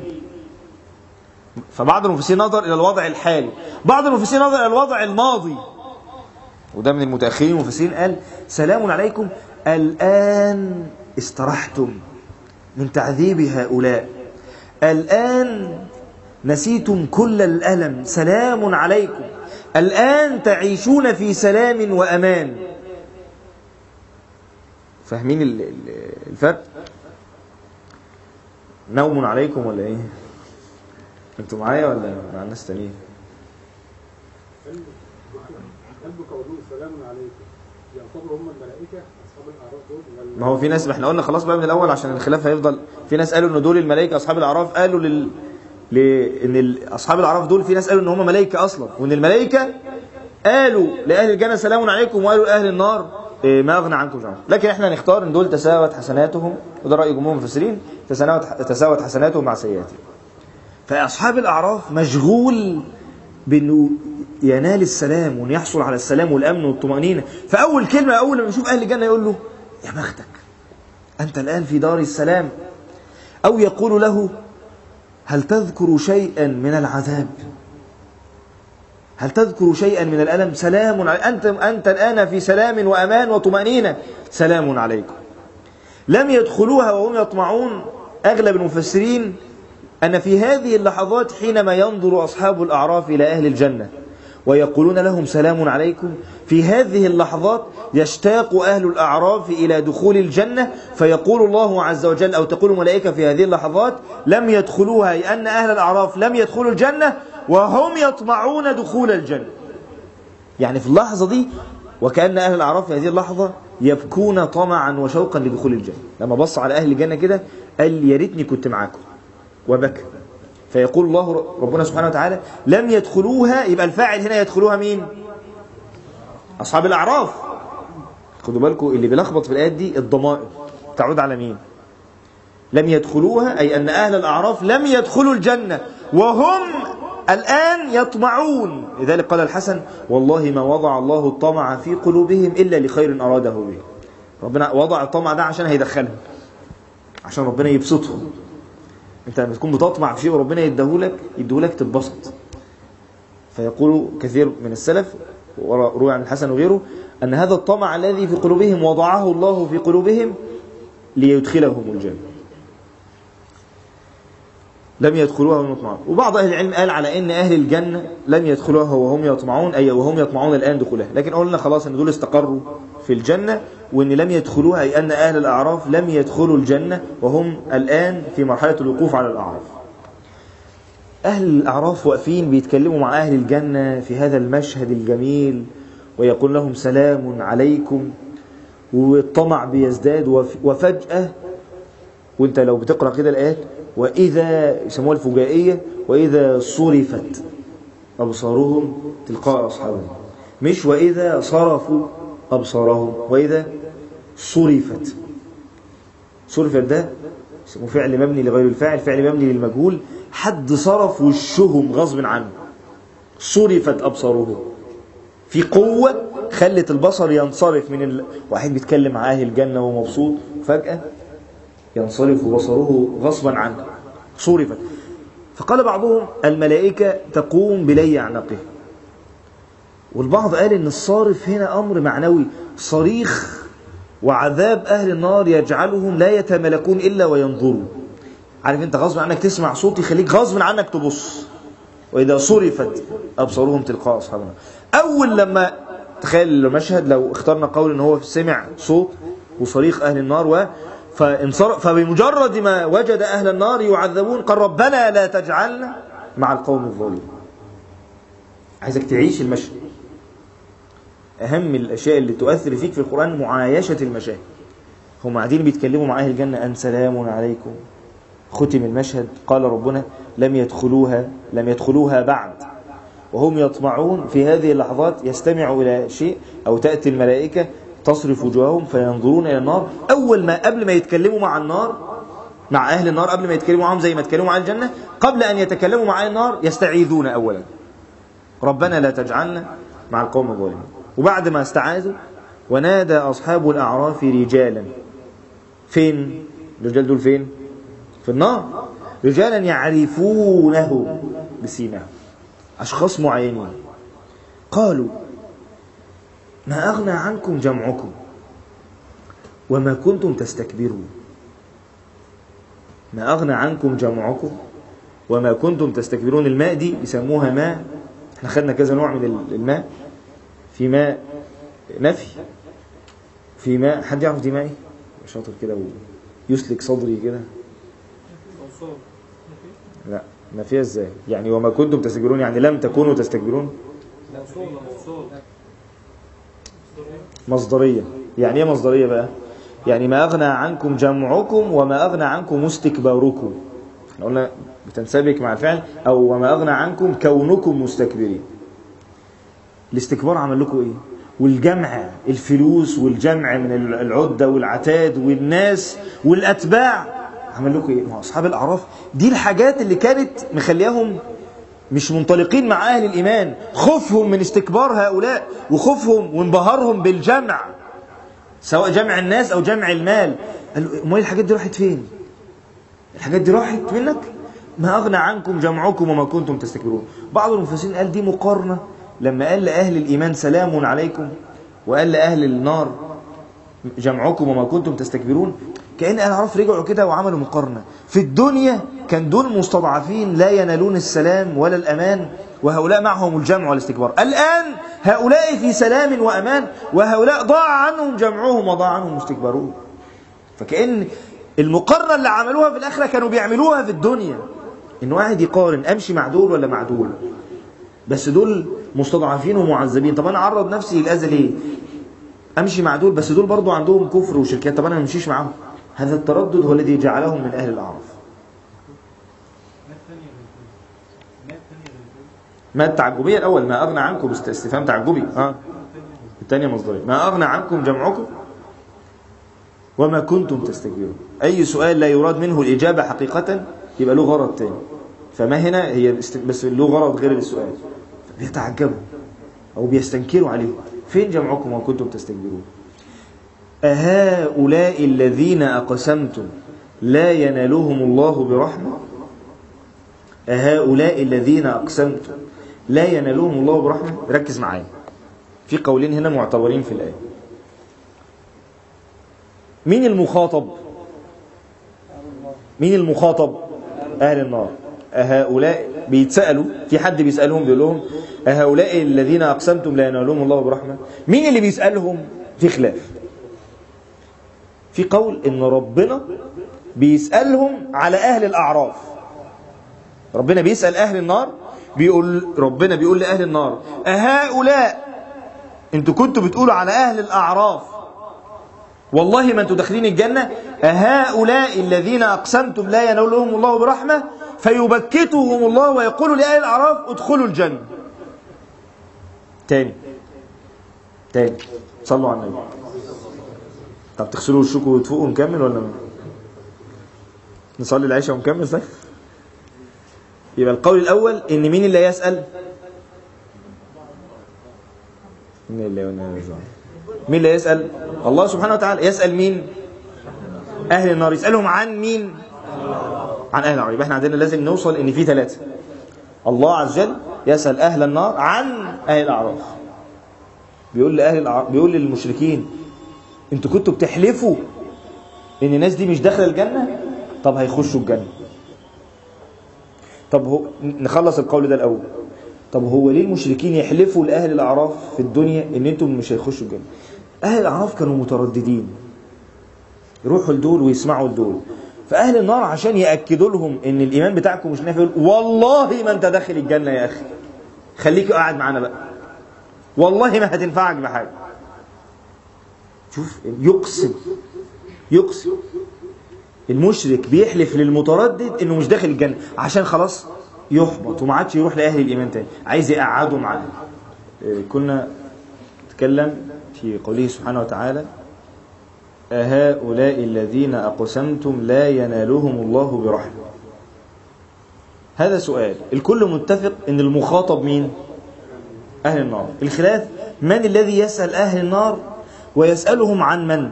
فبعض المفسرين نظر إلى الوضع الحالي، بعض المفسرين نظر إلى الوضع الماضي، وده من المتأخرين المفسرين قال سلام عليكم الآن استرحتم من تعذيب هؤلاء، الآن نسيتم كل الألم، سلام عليكم الآن تعيشون في سلام وأمان. فاهمين الفرق؟ نوم عليكم ولا ايه؟ انتوا معايا ولا مع الناس تانيين؟ قلبك قولوا سلام عليكم يعتبروا هم الملائكه اصحاب الاعراف دول؟ ما هو في ناس، احنا قلنا خلاص بقى من الاول عشان الخلاف هيفضل. في ناس قالوا ان دول الملائكه اصحاب الاعراف، قالوا ان اصحاب الاعراف دول، في ناس قالوا ان هم ملائكه اصلا، وان الملائكه قالوا لاهل الجنه سلام عليكم، وقالوا لاهل النار ما اغنى عنكم جمعكم. لكن احنا نختار ان دول تساوت حسناتهم، وده راي جمهور المفسرين، تساوت حسناتهم مع سيئاتهم. فاصحاب الاعراف مشغول بأنه ينال السلام وأن يحصل على السلام والأمن والطمأنينة. فأول كلمة أول لما يشوف أهل الجنة يقول له يا بختك أنت الآن في دار السلام. أو يقول له هل تذكر شيئا من العذاب؟ هل تذكر شيئا من الألم؟ سلام أنت الآن في سلام وأمان وطمأنينة، سلام عليكم. لم يدخلوها وهم يطمعون. أغلب المفسرين أن في هذه اللحظات حينما ينظر أصحاب الأعراف إلى أهل الجنة ويقولون لهم سلام عليكم، في هذه اللحظات يشتاق أهل الأعراف إلى دخول الجنة، فيقول الله عز وجل أو تقول الملائكة في هذه اللحظات لم يدخلوها، أي أن أهل الأعراف لم يدخلوا الجنة وهم يطمعون دخول الجنة. يعني في اللحظة دي وكأن أهل الأعراف في هذه اللحظة يبكون طمعا وشوقا لدخول الجنة. لما بص على أهل الجنة كده قال يا ريتني كنت معاكم، وبكى. فيقول الله ربنا سبحانه وتعالى لم يدخلوها، يبقى الفاعل هنا يدخلوها مين؟ أصحاب الأعراف. خدوا بالكم اللي بيلخبط في الآيات دي الضمائر تعود على مين؟ لم يدخلوها أي أن أهل الأعراف لم يدخلوا الجنة وهم الآن يطمعون. لذلك قال الحسن والله ما وضع الله الطمع في قلوبهم إلا لخير أراده به. ربنا وضع الطمع ده عشان هيدخلهم، عشان ربنا يبسطهم. انت لما تكون بتطمع في شيء وربنا يديهولك تتبسط. فيقول كثير من السلف وروي عن الحسن وغيره أن هذا الطمع الذي في قلوبهم وضعه الله في قلوبهم ليدخلهم الجنة. لم يدخلوها وهم يطمعون. وبعض أهل العلم قال على أن أهل الجنة لم يدخلوها وهم يطمعون، أي وهم يطمعون الآن دخولها. لكن قلنا خلاص أن دول استقروا في الجنة، وأن لم يدخلوها أي أن أهل الأعراف لم يدخلوا الجنة وهم الآن في مرحلة الوقوف على الأعراف. أهل الأعراف واقفين بيتكلموا مع أهل الجنة في هذا المشهد الجميل ويقول لهم سلام عليكم، والطمع بيزداد. وفجأة وانت لو بتقرأ كده الآيات وإذا يسموها الفجائية وإذا صرفت أبصارهم تلقاء أصحابهم، مش وإذا صرفوا أبصارهم، وإذا صرفت. صرفت ده اسمه فعل مبني لغير الفاعل، فعل مبني للمجهول، حد صرف وشهم غصب عنه. صرفت أبصارهم، في قوة خلت البصر ينصرف من واحد بيتكلم مع أهل الجنة ومبسوط فجأة ينصرف بصره غصبا عنه. صرفت. فقال بعضهم الملائكة تقوم بلي أعناقه، والبعض قال إن الصارف هنا أمر معنوي، صريخ وعذاب أهل النار يجعلهم لا يتملكون إلا وينظروا. عارف أنت غصب عنك تسمع صوت يخليك غصب عنك تبص. وإذا صرفت أبصارهم تلقاء أصحابنا. أول لما تخيل المشهد لو اخترنا قول إن هو سمع صوت وصريخ أهل النار فبمجرد ما وجد أهل النار يعذبون قال ربنا لا تجعلنا مع القوم الظالمين. عايزك تعيش المشهد. أهم الأشياء اللي تؤثر فيك في القرآن معايشة المشاهد. هم قاعدين بيتكلموا مع أهل الجنة أن سلام عليكم. ختم المشهد قال ربنا لم يدخلوها بعد وهم يطمعون. في هذه اللحظات يستمعوا إلى شيء أو تأتي الملائكة تصرف وجوههم فينظرون إلى النار. أول ما قبل ما يتكلموا مع النار مع أهل النار، قبل ما يتكلموا معهم زي ما يتكلموا مع الجنة، قبل أن يتكلموا مع أهل النار يستعيذون أولا ربنا لا تجعلنا مع القوم الظالمين. وبعد ما استعاذوا ونادى أصحاب الأعراف رجالا. فين الرجال دول؟ فين؟ في النار. رجالا يعرفونه بسيماهم، أشخاص معينين. قالوا ما أغنى عنكم جمعكم وما كنتم تستكبرون. ما أغنى عنكم جمعكم وما كنتم تستكبرون. الماء دي يسموها ماء، احنا خدنا كذا نوع من الماء. في ماء نفي، في ماء حد يعرف دي ماء ايه؟ شاطر كده ويسلك صدري كده. لا نفيها ازاي يعني؟ وما كنتم تستكبرون يعني لم تكونوا تستكبرون. مصدرية. يعني ايه مصدرية بقى؟ يعني ما أغنى عنكم جمعكم وما أغنى عنكم استكباركم. احنا قلنا بتنسبك مع الفعل. أو وما أغنى عنكم كونكم مستكبرين. الاستكبار عمل لكم ايه؟ والجمع الفلوس والجمع من العدة والعتاد والناس والأتباع عمل لكم ايه؟ ما أصحاب الأعراف دي الحاجات اللي كانت مخليهم مش منطلقين مع أهل الإيمان، خوفهم من استكبار هؤلاء وخوفهم وانبهارهم بالجمع، سواء جمع الناس أو جمع المال. قالوا الحاجات دي راحت فين؟ الحاجات دي راحت منك؟ ما أغنى عنكم جمعكم وما كنتم تستكبرون. بعض المفسرين قال دي مقارنة لما قال لأهل الإيمان سلام عليكم وقال لأهل النار جمعكم وما كنتم تستكبرون، كأن الأعراف رجعوا كده وعملوا مقارنة. في الدنيا كان دول مستضعفين لا ينالون السلام ولا الأمان، وهؤلاء معهم الجمع والاستكبار. الآن هؤلاء في سلام وأمان، وهؤلاء ضاع عنهم جمعهم وضاع عنهم استكبارون. فكأن المقارنة اللي عملوها في الآخرة كانوا بيعملوها في الدنيا، إن واحد يقارن أمشي مع دول ولا مع دول، بس دول مستضعفين ومعذبين، طب أنا أعرض نفسي للأذى ليه؟ أمشي مع دول بس دول برضو عندهم كفر وشركات، طب أنا ما أمشيش معهم. هذا التردد هو الذي جعلهم من أهل الأعراف. ما التعجبية الأول؟ ما أغنى عنكم استفهام تعجبي. الثانية مصدرية. ما أغنى عنكم جمعكم وما كنتم تستكبرون. أي سؤال لا يراد منه الإجابة حقيقة يبقى له غرض تاني، فما هنا هي بس له غرض غير السؤال، بيتعجبوا أو بيستنكروا عليه. فين جمعكم وما كنتم تستكبرون؟ أهؤلاء الذين أقسمتم لا ينالهم الله برحمة؟ أهؤلاء الذين أقسمتم لا ينالهم الله برحمة؟ ركز معايا، في قولين هنا معتبرين في الآية. مين المخاطب؟ مين المخاطب؟ أهل النار. أهؤلاء بيتسألوا، في حد بيسألهم بيقول لهم أهؤلاء الذين أقسمتم لا ينالهم الله برحمة؟ مين اللي بيسألهم؟ في خلاف. في قول إن ربنا بيسألهم على أهل الأعراف. ربنا بيسأل أهل النار، ربنا بيقول لأهل النار أهؤلاء انتوا كنتوا بتقولوا على أهل الأعراف والله ما انتوا داخلين الجنة، أهؤلاء الذين أقسمتم لا ينالهم الله برحمة، فيبكتهم الله ويقول لأهل الأعراف ادخلوا الجنة. تاني صلوا على النبي. طب تغسلوا وشكوا وتفوقوا ونكمل ولا نصلي العشاء ونكمل؟ صحيح. يبقى القول الأول إن مين اللي يسأل؟ مين اللي يسأل؟ الله سبحانه وتعالى. يسأل مين؟ أهل النار. يسألهم عن مين؟ عن أهل النار. يبقى احنا عندنا لازم نوصل إن في ثلاثة. الله عز وجل يسأل أهل النار عن أهل الأعراف. بيقول للمشركين انتوا كنتوا بتحلفوا إن الناس دي مش داخله الجنة، طب هيخشوا الجنة. طب نخلص القول ده الأول. طب هو ليه المشركين يحلفوا لأهل الأعراف في الدنيا إن أنتم مش هيخشوا الجنة؟ أهل الأعراف كانوا مترددين، يروحوا لدول ويسمعوا لدول. فأهل النار عشان يأكدوا لهم إن الإيمان بتاعكم مش نافع، والله ما أنت داخل الجنة يا أخي، خليك قاعد معنا بقى، والله ما هتنفعك بحاجة. شوف، يقسم المشرك بيحلف للمتردد إنه مش داخل الجنة عشان خلاص يحبط وما عادش يروح لأهل الإيمان تاني، عايز يقعدوا معاه. كنا نتكلم في قوله سبحانه وتعالى أهؤلاء الذين أقسمتم لا ينالهم الله برحمة. هذا سؤال، الكل متفق إن المخاطب مين؟ أهل النار. الخلاف من الذي يسأل أهل النار ويسألهم عن من؟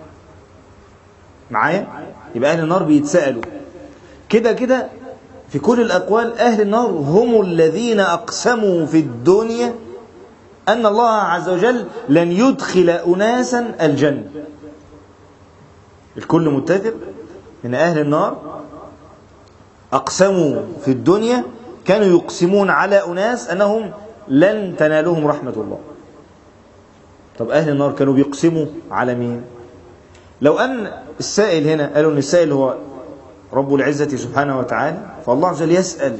معايا؟ يبقى أهل النار بيتسألوا كده في كل الأقوال. أهل النار هم الذين أقسموا في الدنيا أن الله عز وجل لن يدخل أناسا الجنة. الكل متفق أن أهل النار أقسموا في الدنيا، كانوا يقسمون على أناس أنهم لن تنالهم رحمة الله. طب أهل النار كانوا بيقسموا على مين؟ لو أن السائل هنا قالوا أن السائل هو رب العزة سبحانه وتعالى، فالله عز وجل يسأل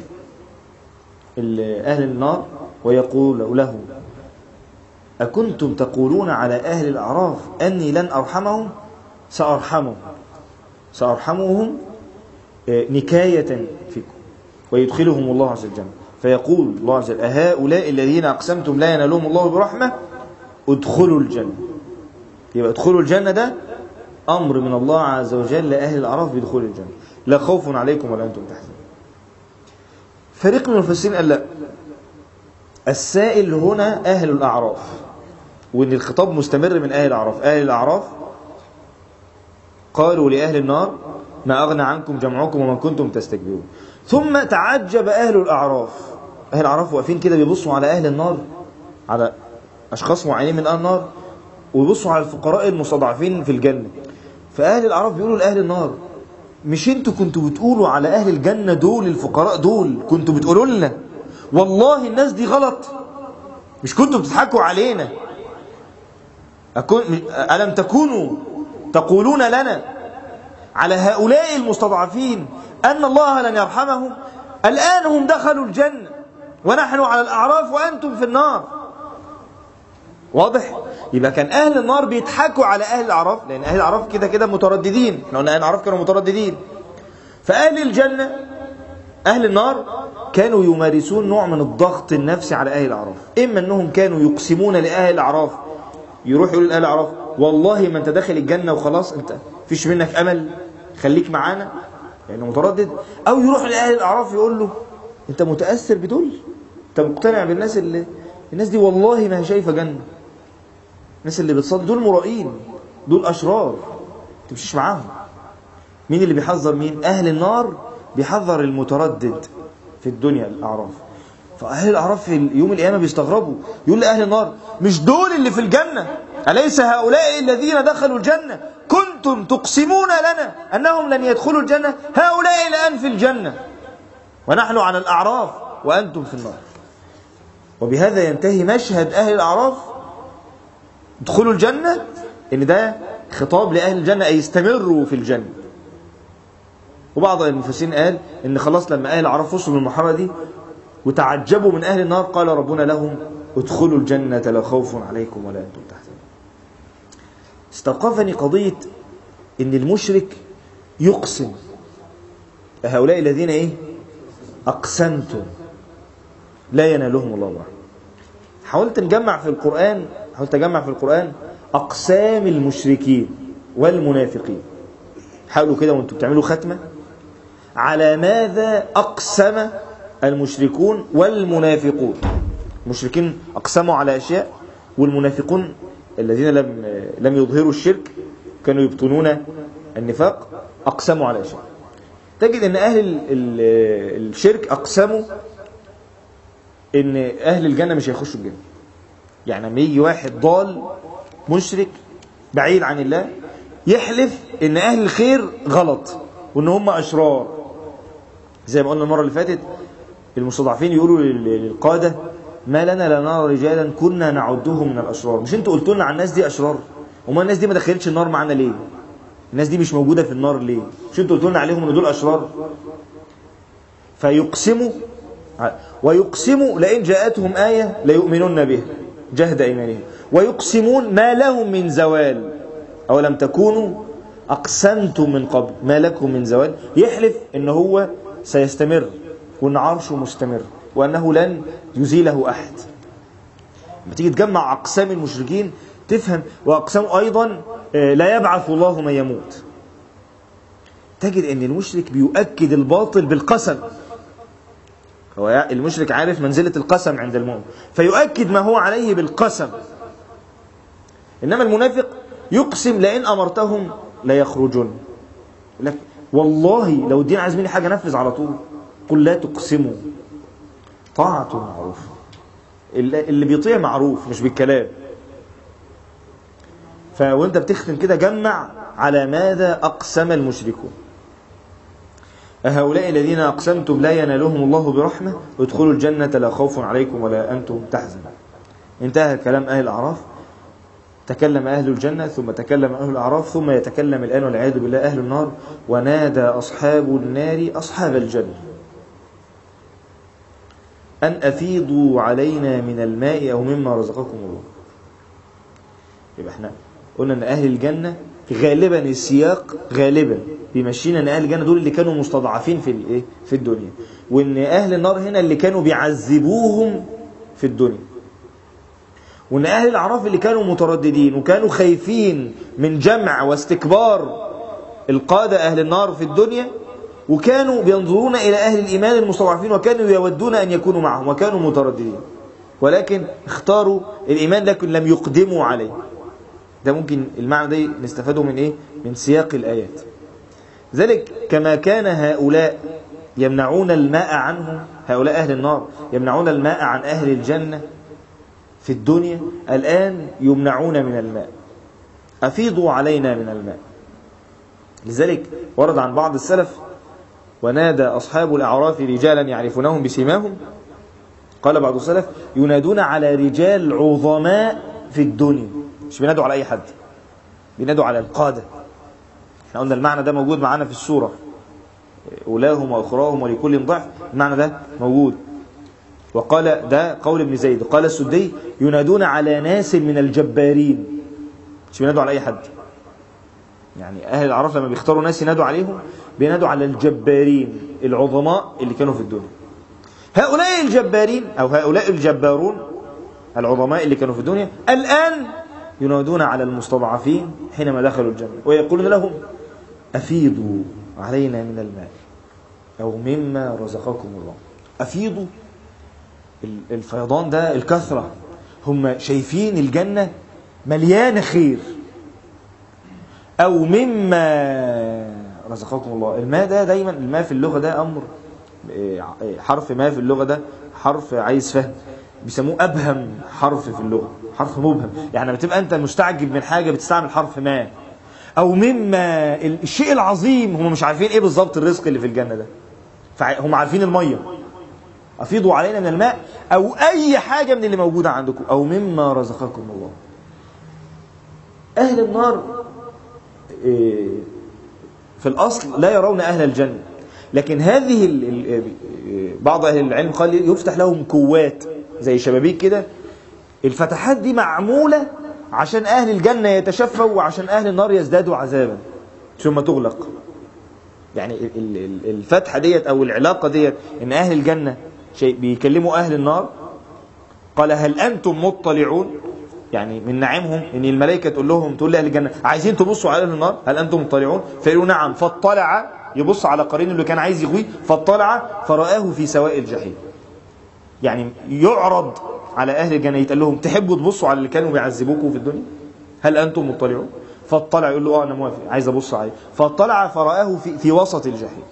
أهل النار ويقول له أكنتم تقولون على أهل الأعراف أني لن أرحمهم؟ سأرحمهم نكاية فيكم ويدخلهم الله عز وجل. فيقول الله عز وجل أهؤلاء الذين أقسمتم لا ينالهم الله برحمة ادخلوا الجنة. يبقى ادخلوا الجنة ده أمر من الله عز وجل لأهل الأعراف بدخول الجنة، لا خوف عليكم ولا أنتم تحزنون. فريق من المفسرين قال لا، السائل هنا أهل الأعراف، وإن الخطاب مستمر من أهل الأعراف. أهل الأعراف قالوا لأهل النار ما أغنى عنكم جمعكم وما كنتم تستكبرون. ثم تعجب أهل الأعراف. أهل الأعراف واقفين كده بيبصوا على أهل النار، على أشخاص معينين من أهل النار، ويبصوا على الفقراء المستضعفين في الجنة. فأهل الأعراف بيقولوا لأهل النار مش انتوا كنتوا بتقولوا على أهل الجنة دول الفقراء دول، كنتوا بتقولوا لنا والله الناس دي غلط، مش كنتوا بتضحكوا علينا؟ ألم تكونوا تقولون لنا على هؤلاء المستضعفين أن الله لن يرحمهم؟ الآن هم دخلوا الجنة ونحن على الأعراف وأنتم في النار. واضح؟ يبقى كان أهل النار بيضحكوا على أهل الأعراف، لأن أهل الأعراف كده كده مترددين، احنا قلنا أهل الأعراف كانوا مترددين. فأهل الجنة أهل النار كانوا يمارسون نوع من الضغط النفسي على أهل الأعراف، إما أنهم كانوا يقسمون لأهل الأعراف، يروح يقول لأهل الأعراف والله ما أنت داخل الجنة وخلاص، أنت فيش منك أمل، خليك معانا، لأنه متردد. أو يروح لأهل الأعراف يقول له أنت متأثر بدول، أنت مقتنع بالناس الناس دي والله ما هي شايفة جنة، الناس اللي بتصدق دول مرائين، دول أشرار، تمشيش معاهم. مين اللي بيحذر مين؟ أهل النار بيحذر المتردد في الدنيا الأعراف. فأهل الأعراف في يوم القيامة بيستغربوا، يقول لأهل النار مش دول اللي في الجنة؟ أليس هؤلاء الذين دخلوا الجنة كنتم تقسمون لنا أنهم لن يدخلوا الجنة؟ هؤلاء الآن في الجنة ونحن على الأعراف وأنتم في النار. وبهذا ينتهي مشهد أهل الأعراف ادخلوا الجنة، إن ده خطاب لأهل الجنة أي استمروا في الجنة. وبعض المفسرين قال إن خلاص لما أهل الأعراف وصلوا من المرحلة دي وتعجبوا من أهل النار قال ربنا لهم ادخلوا الجنة لا خوف عليكم ولا أنتم تحزنون. استوقفني قضية إن المشرك يقسم، هؤلاء الذين أقسمتم لا ينالهم الله برحمة. حاولت أجمع في القرآن أقسام المشركين والمنافقين. حاولوا كده وانتم بتعملوا ختمة على ماذا أقسم المشركون والمنافقون. المشركين أقسموا على أشياء، والمنافقون الذين لم يظهروا الشرك كانوا يبطنون النفاق أقسموا على أشياء. تجد أن أهل الشرك أقسموا أن أهل الجنة مش هيخشوا الجنة. يعني لما يجي واحد ضال مشرك بعيد عن الله يحلف أن أهل الخير غلط وأن هم أشرار، زي ما قلنا المرة اللي فاتت المستضعفين يقولوا للقادة ما لنا لا نرى رجالا كنا نعدهم من الأشرار. مش انتوا قلتوا لنا عن الناس دي أشرار؟ وما الناس دي ما دخلتش النار معنا ليه؟ الناس دي مش موجودة في النار ليه؟ مش انتوا قلتوا لنا عليهم ان دول أشرار؟ فيقسموا ويقسموا لئن جاءتهم آية ليؤمنون بها جهد إيمانهم، ويقسمون ما لهم من زوال أولم تكونوا أقسمتم من قبل ما لكم من زوال. يحلف إن هو سيستمر وإن عرشه مستمر وأنه لن يزيله أحد. لما تيجي تجمع أقسام المشركين تفهم وأقسام أيضا لا يبعث الله من يموت. تجد أن المشرك بيؤكد الباطل بالقسم. هو المشرك عارف منزلة القسم عند المؤمن فيؤكد ما هو عليه بالقسم. إنما المنافق يقسم لئن أمرتهم لا يخرجون. لك والله لو الدين عايز مني حاجة نفذ على طول. قل لا تقسموا طاعة معروف. اللي بيطيع معروف مش بالكلام. فوانت بتختم كده جمع على ماذا أقسم المشركون. هؤلاء الذين أقسمتم لا ينالهم الله برحمة ادخلوا الجنة لا خوف عليكم ولا أنتم تحزنون. انتهى كلام أهل الأعراف. تكلم أهل الجنة ثم تكلم أهل الأعراف ثم يتكلم الآن والعياذ بالله أهل النار. ونادى أصحاب النار أصحاب الجنة أن أفيضوا علينا من الماء أو مما رزقكم الله. يبقى احنا قلنا أن أهل الجنة غالبا السياق غالبا بيمشينا أن أهل الجنة دول اللي كانوا مستضعفين في الدنيا، وأن أهل النار هنا اللي كانوا بيعذبوهم في الدنيا، وأن أهل الأعراف اللي كانوا مترددين وكانوا خايفين من جمع واستكبار القادة أهل النار في الدنيا وكانوا بينظرون إلى أهل الإيمان المستضعفين وكانوا يودون أن يكونوا معهم وكانوا مترددين، ولكن اختاروا الإيمان لكن لم يقدموا عليه. ده ممكن المعنى ده نستفاده من إيه؟ من سياق الآيات. ذلك كما كان هؤلاء يمنعون الماء عنهم، هؤلاء أهل النار يمنعون الماء عن أهل الجنة في الدنيا، الآن يمنعون من الماء. أفيضوا علينا من الماء. لذلك ورد عن بعض السلف: ونادى أصحاب الأعراف رجالا يعرفونهم بسيماهم. قال بعض السلف: ينادون على رجال عظماء في الدنيا، مش بينادوا على أي حد، بينادوا على القادة. احنا قلنا المعنى ده موجود معنا في السورة، أولاهم وأخراهم ولكل ضعف، المعنى ده موجود. وقال ده قول ابن زيد. قال السدي: ينادون على ناس من الجبارين، مش بينادوا على أي حد. يعني أهل الأعراف لما بيختاروا ناس ينادوا عليهم بينادوا على الجبارين العظماء اللي كانوا في الدنيا. هؤلاء الجبارين أو هؤلاء الجبارون العظماء اللي كانوا في الدنيا الآن ينادون على المستضعفين حينما دخلوا الجنة ويقولون لهم: أفيضوا علينا من الماء أو مما رزقكم الله. أفيضوا، الفيضان ده الكثرة، هم شايفين الجنة مليانة خير. أو مما رزقكم الله، الماء ده دايما، الماء في اللغة ده أمر، حرف ما في اللغة ده حرف عايز فهم، بيسموه أبهم حرف في اللغة، حرف مبهم. يعني لما تبقى أنت مستعجب من حاجة بتستعمل حرف ما. أو مما الشيء العظيم، هم مش عارفين إيه بالظبط الرزق اللي في الجنة ده، فهم عارفين المية. أفيضوا علينا من الماء أو أي حاجة من اللي موجودة عندكم، أو مما رزقكم الله. أهل النار في الأصل لا يرون أهل الجنة، لكن هذه بعض أهل العلم قال يفتح لهم كوات زي شبابيك كده. الفتحات دي معمولة عشان أهل الجنة يتشفوا وعشان أهل النار يزدادوا عذابا ثم تغلق. يعني الفتحة ديت أو العلاقة ديت إن أهل الجنة شيء بيكلموا أهل النار، قال: هل أنتم مطلعون؟ يعني من نعيمهم إن الملائكة تقول لأهل الجنة: عايزين تبصوا على أهل النار، هل أنتم مطلعون؟ فيقولوا: نعم. فاطلع، يبص على قرين اللي كان عايز يغويه، فاطلع فرآه في سواء الجحيم. يعني يعرض على أهل الجنة، يتقال لهم: تحبوا تبصوا على اللي كانوا بيعذبوكم في الدنيا؟ هل أنتم مطلعون؟ فاطلع، يقول له: أنا موافق، عايز أبص عليه. فاطلع فرآه في وسط الجحيم.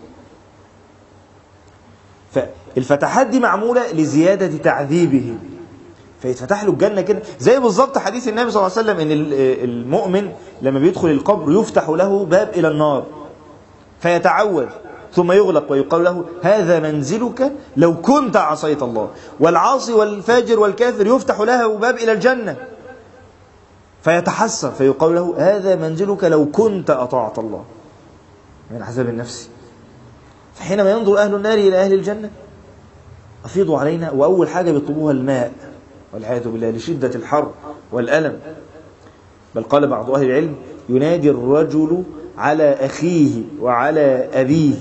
فالفتحات دي معمولة لزيادة تعذيبهم، فيتفتح له الجنة كده، زي بالظبط حديث النبي صلى الله عليه وسلم إن المؤمن لما بيدخل القبر يفتح له باب إلى النار فيتعوذ ثم يغلق ويقال له: هذا منزلك لو كنت عصيت الله. والعاصي والفاجر والكافر يفتح له باب إلى الجنة فيتحسر فيقال له: هذا منزلك لو كنت أطعت الله، من عذاب النفس. فحينما ينظر أهل النار إلى أهل الجنة: أفيضوا علينا. وأول حاجة بيطلبوها الماء والعياذ بالله لشدة الحر والألم. بل قال بعض أهل العلم: ينادي الرجل على أخيه وعلى أبيه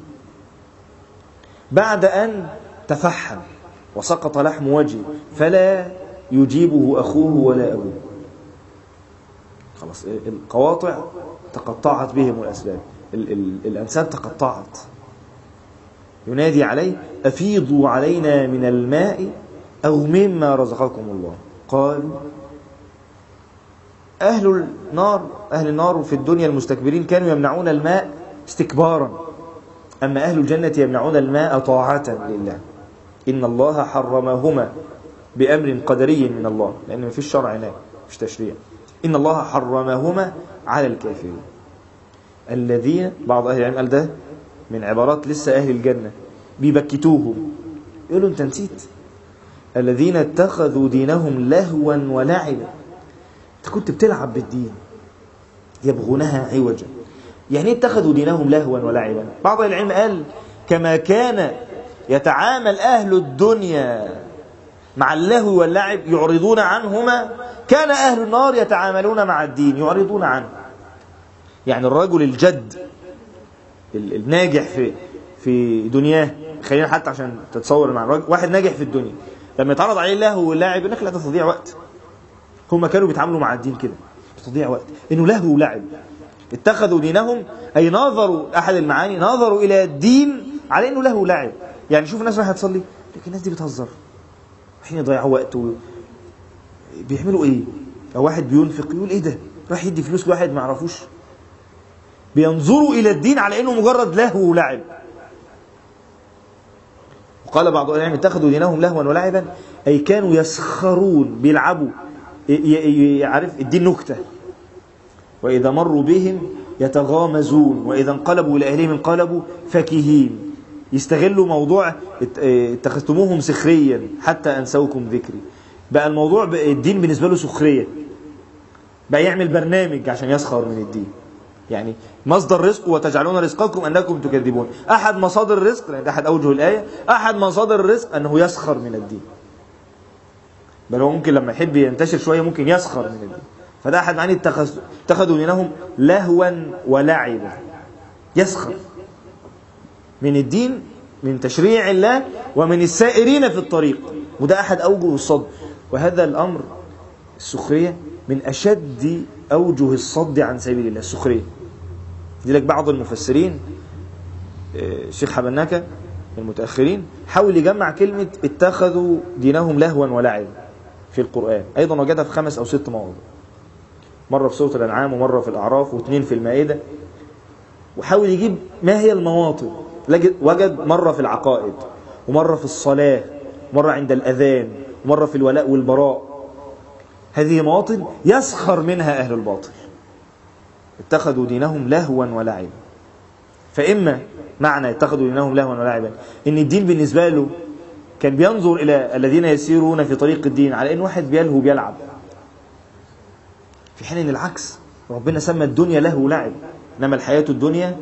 بعد أن تفحم وسقط لحم وجهه فلا يجيبه أخوه ولا أبوه. خلاص القواطع تقطعت بهم الأسباب، الأنساب تقطعت. ينادي عليه: أفيضوا علينا من الماء أو مما رزقكم الله. قالوا أهل النار في الدنيا المستكبرين كانوا يمنعون الماء استكبارا، أما أهل الجنة يمنعون الماء طاعة لله. إن الله حرمهما بأمر قدري من الله، لأن ما فيش شرع هناك، مش تشريع. إن الله حرمهما على الكافرين الذين، بعض أهل العلم قال ده من عبارات لسه أهل الجنة بيبكتوهم، يقولوا: أنت نسيت الذين اتخذوا دينهم لهوا ولعبا. أنت كنت بتلعب بالدين يبغونها عوجا. يعني اتخذوا دينهم لهوا ولعبا. بعض العلم قال: كما كان يتعامل أهل الدنيا مع اللهو واللعب يعرضون عنهما، كان أهل النار يتعاملون مع الدين يعرضون عنه. يعني الرجل الجد الناجح في دنياه، خلينا حتى عشان تتصور مع الرجل واحد ناجح في الدنيا لما يتعرض عليه اللهو واللعب يقول لك: لا، ده تضييع وقت. هم كانوا بيتعاملوا مع الدين كده، تضييع وقت، انه لهو ولعب. اتخذوا دينهم أي نظروا، أحد المعاني نظروا إلى الدين على أنه له لعب. يعني شوف الناس رايحة تصلي، لكن الناس دي بتهزر، رايحين يضيعوا وقت بيعملوا إيه؟ أو واحد بينفق يقول إيه ده؟ راح يدي فلوس لواحد ما يعرفوش. بينظروا إلى الدين على أنه مجرد لهو ولعب. وقال بعض العلماء اتخذوا دينهم لهوا ولعبا أي كانوا يسخرون، بيلعبوا، يعرف الدين نكتة. وإذا مروا بهم يتغامزون، وإذا انقلبوا إلى أهلهم انقلبوا فكهين. يستغلوا موضوع اتخذتموهم سخريا حتى أنسوكم ذكري. بقى الموضوع الدين بالنسبة له سخرية، بقى يعمل برنامج عشان يسخر من الدين. يعني مصدر رزق وتجعلون رزقكم أنكم تكذبون. أحد مصادر الرزق، لأن أحد أوجه الآية، أحد مصادر الرزق أنه يسخر من الدين. بل هو ممكن لما يحب ينتشر شوية ممكن يسخر من الدين. فده أحد معاني اتخذوا دينهم لهوا ولعبا، يسخر من الدين، من تشريع الله ومن السائرين في الطريق. وده أحد أوجه الصد. وهذا الأمر، السخرية، من أشد أوجه الصد عن سبيل الله، السخرية. لذلك بعض المفسرين، الشيخ حبناكة من المتأخرين، حاول يجمع كلمة اتخذوا دينهم لهوا ولعبا في القرآن. أيضا وجدها في 5 أو 6 مواضع، مرة في سورة الأنعام ومرة في الأعراف و2 في المائدة. وحاول يجيب ما هي المواطن. وجد مرة في العقائد، ومرة في الصلاة، مرة عند الأذان، ومرة في الولاء والبراء. هذه مواطن يسخر منها أهل الباطل. اتخذوا دينهم لهوا ولعبا. فإما معنى اتخذوا دينهم لهوا ولعبا إن الدين بالنسبة له كان بينظر إلى الذين يسيرون في طريق الدين على إن واحد بيلهو بيلعب، في حين إن العكس، ربنا سمى الدنيا لهو ولعب، إنما الحياة الدنيا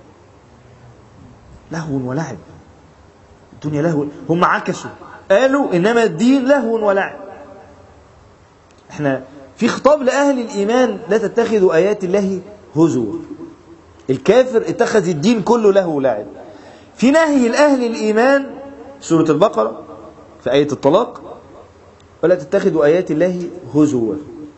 لهو ولعب. الدنيا لهو، هم عكسوا قالوا إنما الدين لهو ولعب. احنا في خطاب لأهل الإيمان لا تتخذوا آيات الله هزوا. الكافر اتخذ الدين كله لهو ولعب. في نهي لأهل الإيمان سورة البقرة في آية الطلاق، ولا تتخذوا آيات الله هزوا.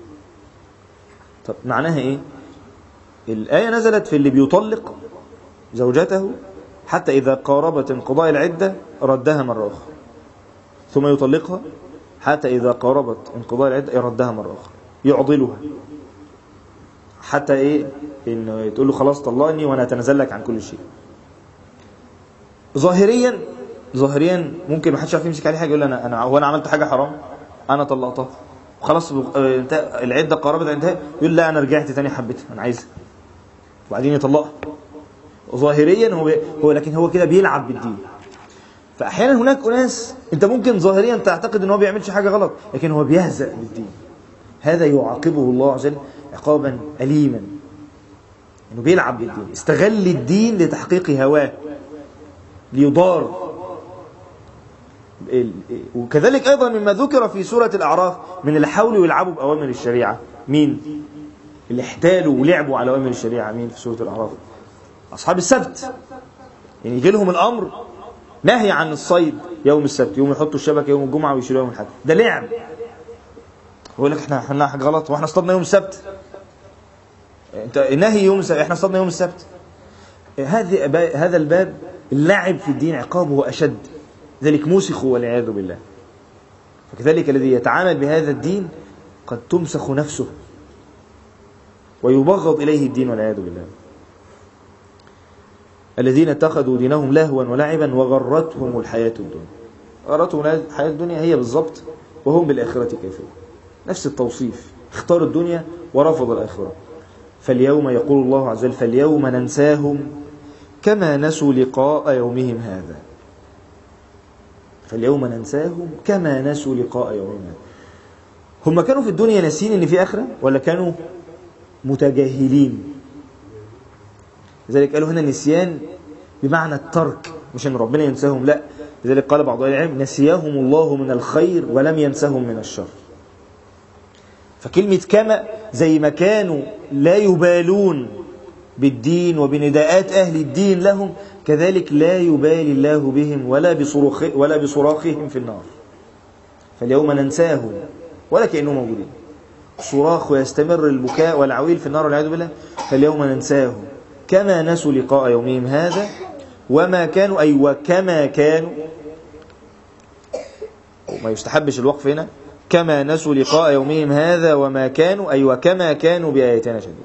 طب معناها ايه؟ الآية نزلت في اللي بيطلق زوجته حتى إذا قاربت انقضاء العدة ردها مرة أخرى، ثم يطلقها حتى إذا قاربت انقضاء العدة يردها مرة أخرى، يعضلها حتى إيه؟ إنه تقول له خلاص طلقني وأنا أتنازل لك عن كل شيء. ظاهريا ممكن ما حدش يعرف يمسك عليه حاجة، يقول أنا عملت حاجة حرام، أنا طلقتها وخلاص العدة قاربت انتهاء، يقول لا أنا رجعت تاني حبيتها أنا عايزها، وبعدين يطلقها. ظاهريا هو لكن هو كده بيلعب بالدين. فأحيانا هناك أناس أنت ممكن ظاهريا تعتقد أنه بيعملش حاجة غلط، لكن هو بيهزأ بالدين. هذا يعاقبه الله عز وجل عقابا أليما، أنه بيلعب بالدين، استغل الدين لتحقيق هواه، ليضار. وكذلك أيضا مما ذكر في سورة الأعراف من اللي حاولوا يلعبوا بأوامر الشريعة، مين؟ اللي احتالوا ولعبوا على أوامر الشريعة مين في سورة الأعراف؟ أصحاب السبت. يعني يجي لهم الأمر نهي عن الصيد يوم السبت، يوم يحطوا الشبكة يوم الجمعة ويشيلوا يوم الحد، ده لعب. يقول لك احنا عملنا حاجة غلط واحنا اصطدنا يوم السبت، انت نهي يوم السبت احنا اصطدنا يوم السبت. هذا الباب اللعب في الدين عقابه أشد، ذلك موسخ والعياذ بالله. فكذلك الذي يتعامل بهذا الدين قد تمسخ نفسه ويبغض إليه الدين والعياذ بالله. الذين اتخذوا دينهم لهوا ولعبا وغرتهم الحياة الدنيا. غرتهم الحياة الدنيا هي بالضبط وهم بالآخرة كافرون، نفس التوصيف، اختار الدنيا ورفض الآخرة. فاليوم يقول الله عز وجل فاليوم ننساهم كما نسوا لقاء يومهم هذا. فاليوم ننساهم كما نسوا لقاء يومهم هذا. هم كانوا في الدنيا ناسين ان في آخرة ولا كانوا متجاهلين؟ لذلك قالوا هنا نسيان بمعنى الترك، مش ان ربنا ينساهم، لا. لذلك قال بعض أهل العلم نسيهم الله من الخير ولم ينسهم من الشر. فكلمة كما زي ما كانوا لا يبالون بالدين وبنداءات أهل الدين لهم، كذلك لا يبالي الله بهم ولا بصراخهم في النار. فاليوم ننساهم ولا كأنهم موجودين. صراخ ويستمر البكاء والعويل في النار والعياذ بالله. فاليوم ننساهم كما نسوا لقاء يومهم هذا وما كانوا أي وكما كانوا، وما يستحبش الوقف هنا، كما نسوا لقاء يومهم هذا وما كانوا أي وكما كانوا بآياتنا شديد.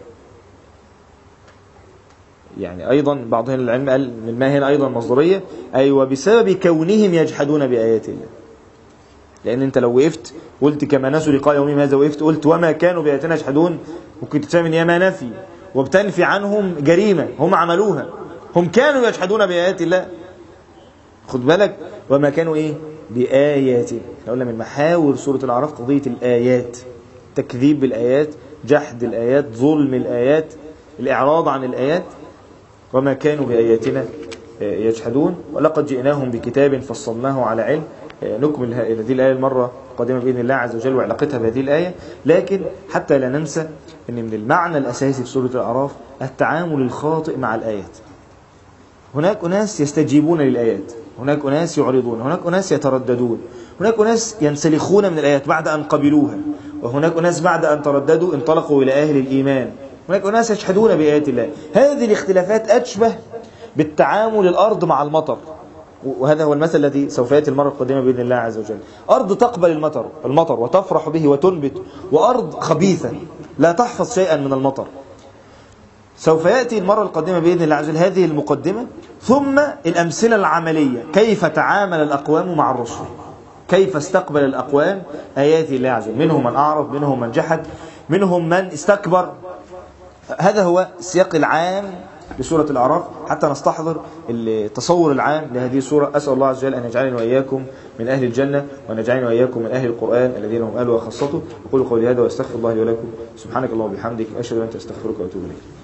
يعني أيضا بعض أهل العلم قال من ما هنا أيضا مصدرية، أي وبسبب كونهم يجحدون بآيات الله. لأن أنت لو وقفت قلت كما نسوا لقاء يومهم هذا، وقفت قلت وما كانوا بآياتنا يجحدون، ممكن تفهم إن هي ما نفي وبتنفي عنهم جريمة هم عملوها، هم كانوا يجحدون بآيات الله. خد بالك وما كانوا إيه بآياته. قلنا من محاور سورة الأعراف قضية الآيات، تكذيب بالآيات، جحد الآيات، ظلم الآيات، الإعراض عن الآيات. وما كانوا بآياتنا يجحدون ولقد جئناهم بكتاب فصلناه على علم. نكمل هذه الآية المرة القادمة بإذن الله عز وجل وعلاقتها بهذه الآية. لكن حتى لا ننسى أن من المعنى الأساسي في سورة الأعراف التعامل الخاطئ مع الآيات. هناك أناس يستجيبون للآيات، هناك أناس يعرضون، هناك أناس يترددون، هناك أناس ينسلخون من الآيات بعد أن قبلوها، وهناك أناس بعد أن ترددوا انطلقوا إلى أهل الإيمان، هناك أناس يجحدون بآيات الله. هذه الاختلافات أشبه بالتعامل الأرض مع المطر، وهذا هو المثل الذي سوف يأتي المرة القادمة بإذن الله عز وجل. أرض تقبل المطر وتفرح به وتنبت، وأرض خبيثة لا تحفظ شيئا من المطر. سوف يأتي المرة القادمة بإذن الله عز وجل هذه المقدمة، ثم الأمثلة العملية، كيف تعامل الأقوام مع الرسل، كيف استقبل الأقوام آيات الله عز وجل، منهم من أعرض، منهم من جحد، منهم من استكبر. هذا هو السياق العام لسورة الأعراف حتى نستحضر التصور العام لهذه السورة. أسأل الله عز وجل أن يجعلني وإياكم من أهل الجنة، وأن يجعلني وإياكم من أهل القرآن الذين هم أهله وخاصته. أقول قولي هذا وأستغفر الله لي ولكم. سبحانك اللهم وبحمدك، أشهد أن لا إله إلا أنت، أستغفرك وأتوب إليك.